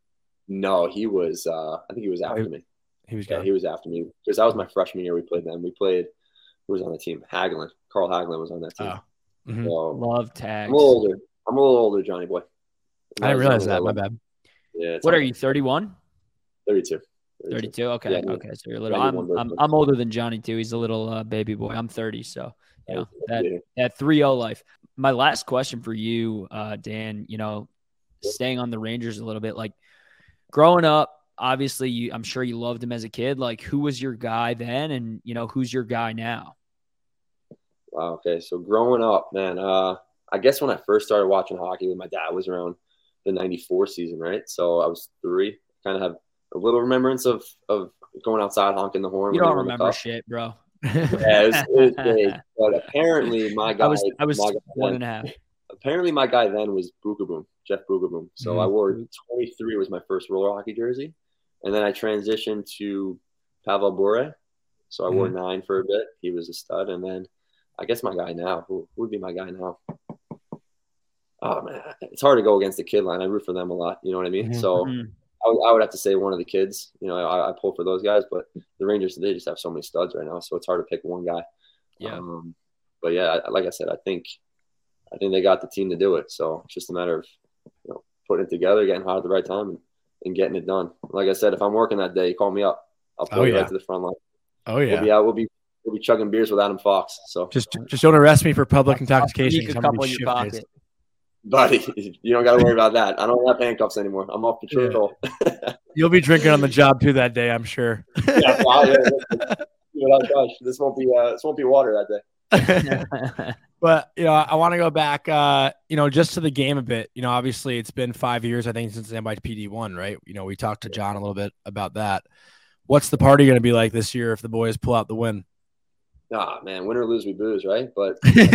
No, he was I think he was after me. He was after me because that was my freshman year. We played them. We played who was on the team? Hagelin. Carl Hagelin was on that team. So, love tags. I'm a little older, Johnny boy. I didn't realize that. My bad. Yeah. What are you? 31? 32. 32. Okay. Yeah, okay. So you're a little. I'm older than Johnny too. He's a little baby boy. I'm 30. So that 3-0 life. My last question for you, Dan. Staying on the Rangers a little bit. Like growing up, obviously, I'm sure you loved him as a kid. Like, who was your guy then, and who's your guy now? Wow. Okay. So growing up, man, I guess when I first started watching hockey with my dad was around the '94 season, right? So I was 3. Kind of have a little remembrance of going outside honking the horn. You don't remember shit, bro. Yeah, it was big. But apparently, my guy. I was 1.5. Apparently, my guy then was Boogaboom, Jeff Boogaboom. So I wore 23 was my first roller hockey jersey, and then I transitioned to Pavel Bure. So I wore 9 for a bit. He was a stud, and then I guess my guy now. Who would be my guy now? Oh man, it's hard to go against the kid line. I root for them a lot. You know what I mean? So I would have to say one of the kids. I pull for those guys, but the Rangers, they just have so many studs right now, so it's hard to pick one guy. Yeah. But yeah, like I said, I think they got the team to do it. So it's just a matter of putting it together, getting hot at the right time, and getting it done. Like I said, if I'm working that day, you call me up. I'll pull you right to the front line. Oh yeah. We'll be chugging beers with Adam Fox. So just don't arrest me for public intoxication. A couple in your pocket. Buddy, you don't got to worry about that. I don't have handcuffs anymore. I'm off patrol. You'll be drinking on the job too that day, I'm sure. Yeah, gosh, this won't be water that day. But I want to go back, just to the game a bit. Obviously it's been 5 years, I think, since the NYPD won, right? We talked to John a little bit about that. What's the party going to be like this year if the boys pull out the win? Man, win or lose, we booze, right? But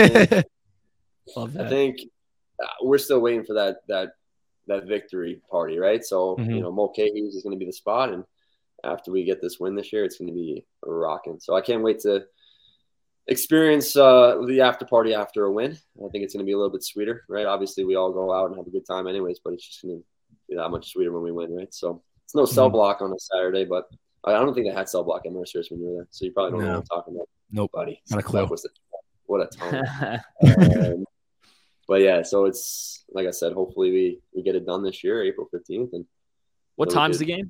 I think we're still waiting for that victory party, right? So Mulcahy is going to be the spot, and after we get this win this year, it's going to be rocking. So I can't wait to experience the after party after a win. I think it's going to be a little bit sweeter, right? Obviously, we all go out and have a good time anyways, but it's just going to be that much sweeter when we win, right? So it's no cell block on a Saturday, but I don't think they had cell block at Mercer's when you were there, so you probably don't know what I'm talking about. Nope, buddy. Not a clue. What a time. But yeah, so it's like I said, hopefully we get it done this year, April 15th. And what time's the game?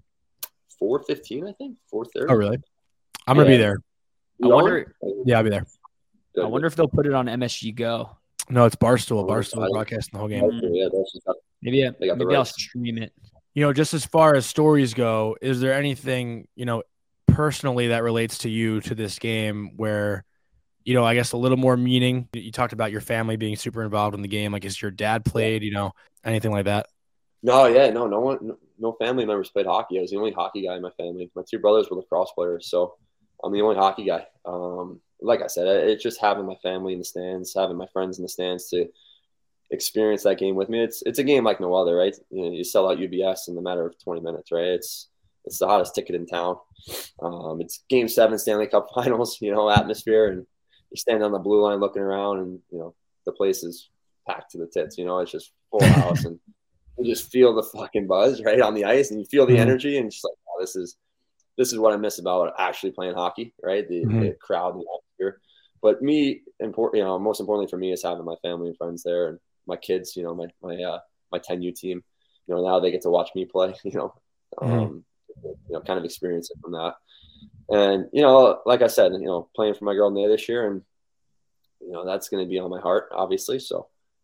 4:15, I think. 4:30. Oh, really? I'm gonna be there. I wonder. Yeah, I'll be there. I wonder if they'll put it on MSG Go. No, it's Barstool. Barstool broadcasting the whole game. Maybe I'll stream it. Just as far as stories go, is there anything, personally that relates to you to this game where, I guess a little more meaning? You talked about your family being super involved in the game. Like, is your dad played, anything like that? No one, no family members played hockey. I was the only hockey guy in my family. My two brothers were lacrosse players, so I'm the only hockey guy. Like I said, it's just having my family in the stands, having my friends in the stands to experience that game with me. It's a game like no other, right? You sell out UBS in a matter of 20 minutes, right? It's the hottest ticket in town. It's Game 7 Stanley Cup Finals, atmosphere, and you stand on the blue line looking around, and the place is packed to the tits. It's just full house, and you just feel the fucking buzz right on the ice, and you feel the energy, and it's just like, oh, this is what I miss about actually playing hockey, right? The crowd and the atmosphere. But most importantly for me is having my family and friends there, and my kids. My 10U team. Now they get to watch me play. Kind of experience it from that. And like I said, playing for my girl Nate this year, and that's going to be on my heart, obviously. So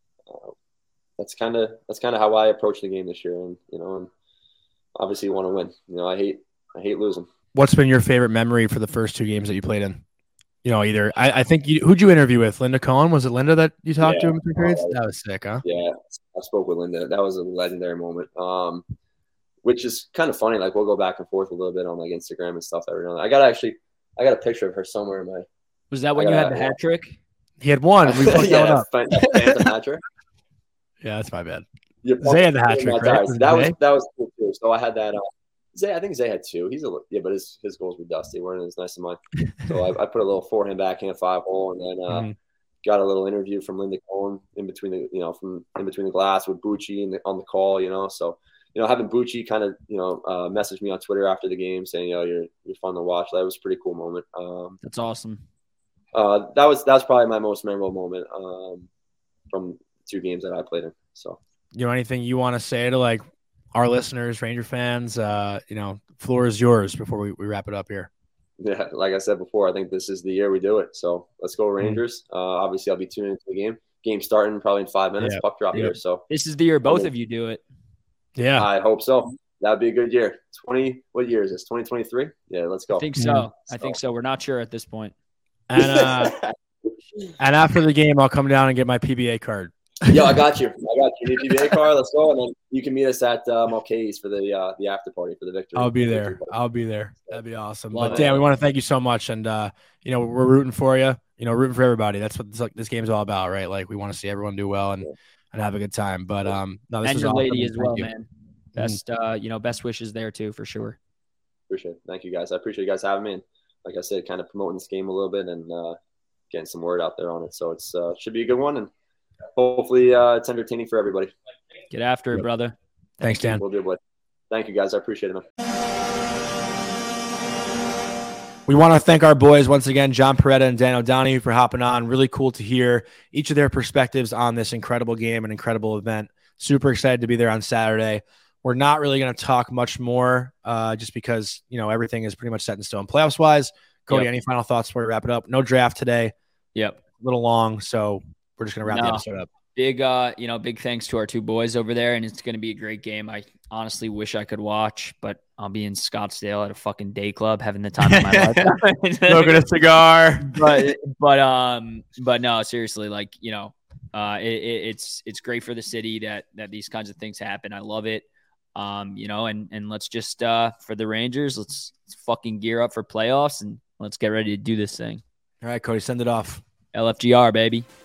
that's kind of how I approach the game this year, and obviously you want to win. I hate losing. What's been your favorite memory for the first 2 games that you played in? Either I think who'd you interview with? Linda Cohen? Was it Linda that you talked to in 3 periods? That was sick, huh? Yeah, I spoke with Linda. That was a legendary moment. Which is kind of funny. Like, we'll go back and forth a little bit on like Instagram and stuff every now and then. I got a picture of her somewhere in my. Was that when you had the hat trick? He had one. We fucked that up. Phantom hat trick. Yeah, that's my bad. Zay had the hat trick, right? That was cool too. So I had that. Zay, I think Zay had 2. But his goals were dusty, weren't as nice as mine. So I put a little forehand, backhand, 5-hole, and then got a little interview from Linda Cohen in between the glass with Bucci and on the call. So. Having Bucci kind of, message me on Twitter after the game saying, you're fun to watch. That was a pretty cool moment. That's awesome. That was probably my most memorable moment from 2 games that I played in. So, anything you want to say to like our listeners, Ranger fans? Floor is yours before we wrap it up here. Yeah, like I said before, I think this is the year we do it. So let's go Rangers. Obviously, I'll be tuning into the game. Game starting probably in 5 minutes. Puck drop here. So this is the year both of you do it. Yeah, I hope so. That'd be a good year. What year is this? 2023? Yeah, let's go. I think so. I think so. We're not sure at this point. And after the game, I'll come down and get my PBA card. Yo, I got you. You need a PBA card? Let's go. And then you can meet us at Mulcahy's for the after party for the victory. I'll be there. That'd be awesome. But Dan, we want to thank you so much, and we're rooting for you. Rooting for everybody. That's what this game's all about, right? Like, we want to see everyone do well and have a good time. But no, this and is your awesome. lady as well, man. Best wishes there too, for sure. Appreciate it. Thank you guys. I appreciate you guys having me. And like I said, kind of promoting this game a little bit and getting some word out there on it. So it's should be a good one, and hopefully it's entertaining for everybody. Get after it, brother. Thanks, Dan. We'll do it, boy. Thank you guys. I appreciate it, man. We want to thank our boys once again, John Peretta and Dan O'Donohue, for hopping on. Really cool to hear each of their perspectives on this incredible game and incredible event. Super excited to be there on Saturday. We're not really going to talk much more just because, everything is pretty much set in stone playoffs-wise. Cody, any final thoughts before we wrap it up? No draft today. Yep. A little long, so we're just going to wrap the episode up. Big thanks to our 2 boys over there, and it's going to be a great game. I honestly wish I could watch, but I'll be in Scottsdale at a fucking day club having the time of my life. Smoking a cigar. But no, seriously, it's great for the city that these kinds of things happen. I love it. And let's just for the Rangers, let's fucking gear up for playoffs and let's get ready to do this thing. All right, Cody, send it off. LFGR, baby.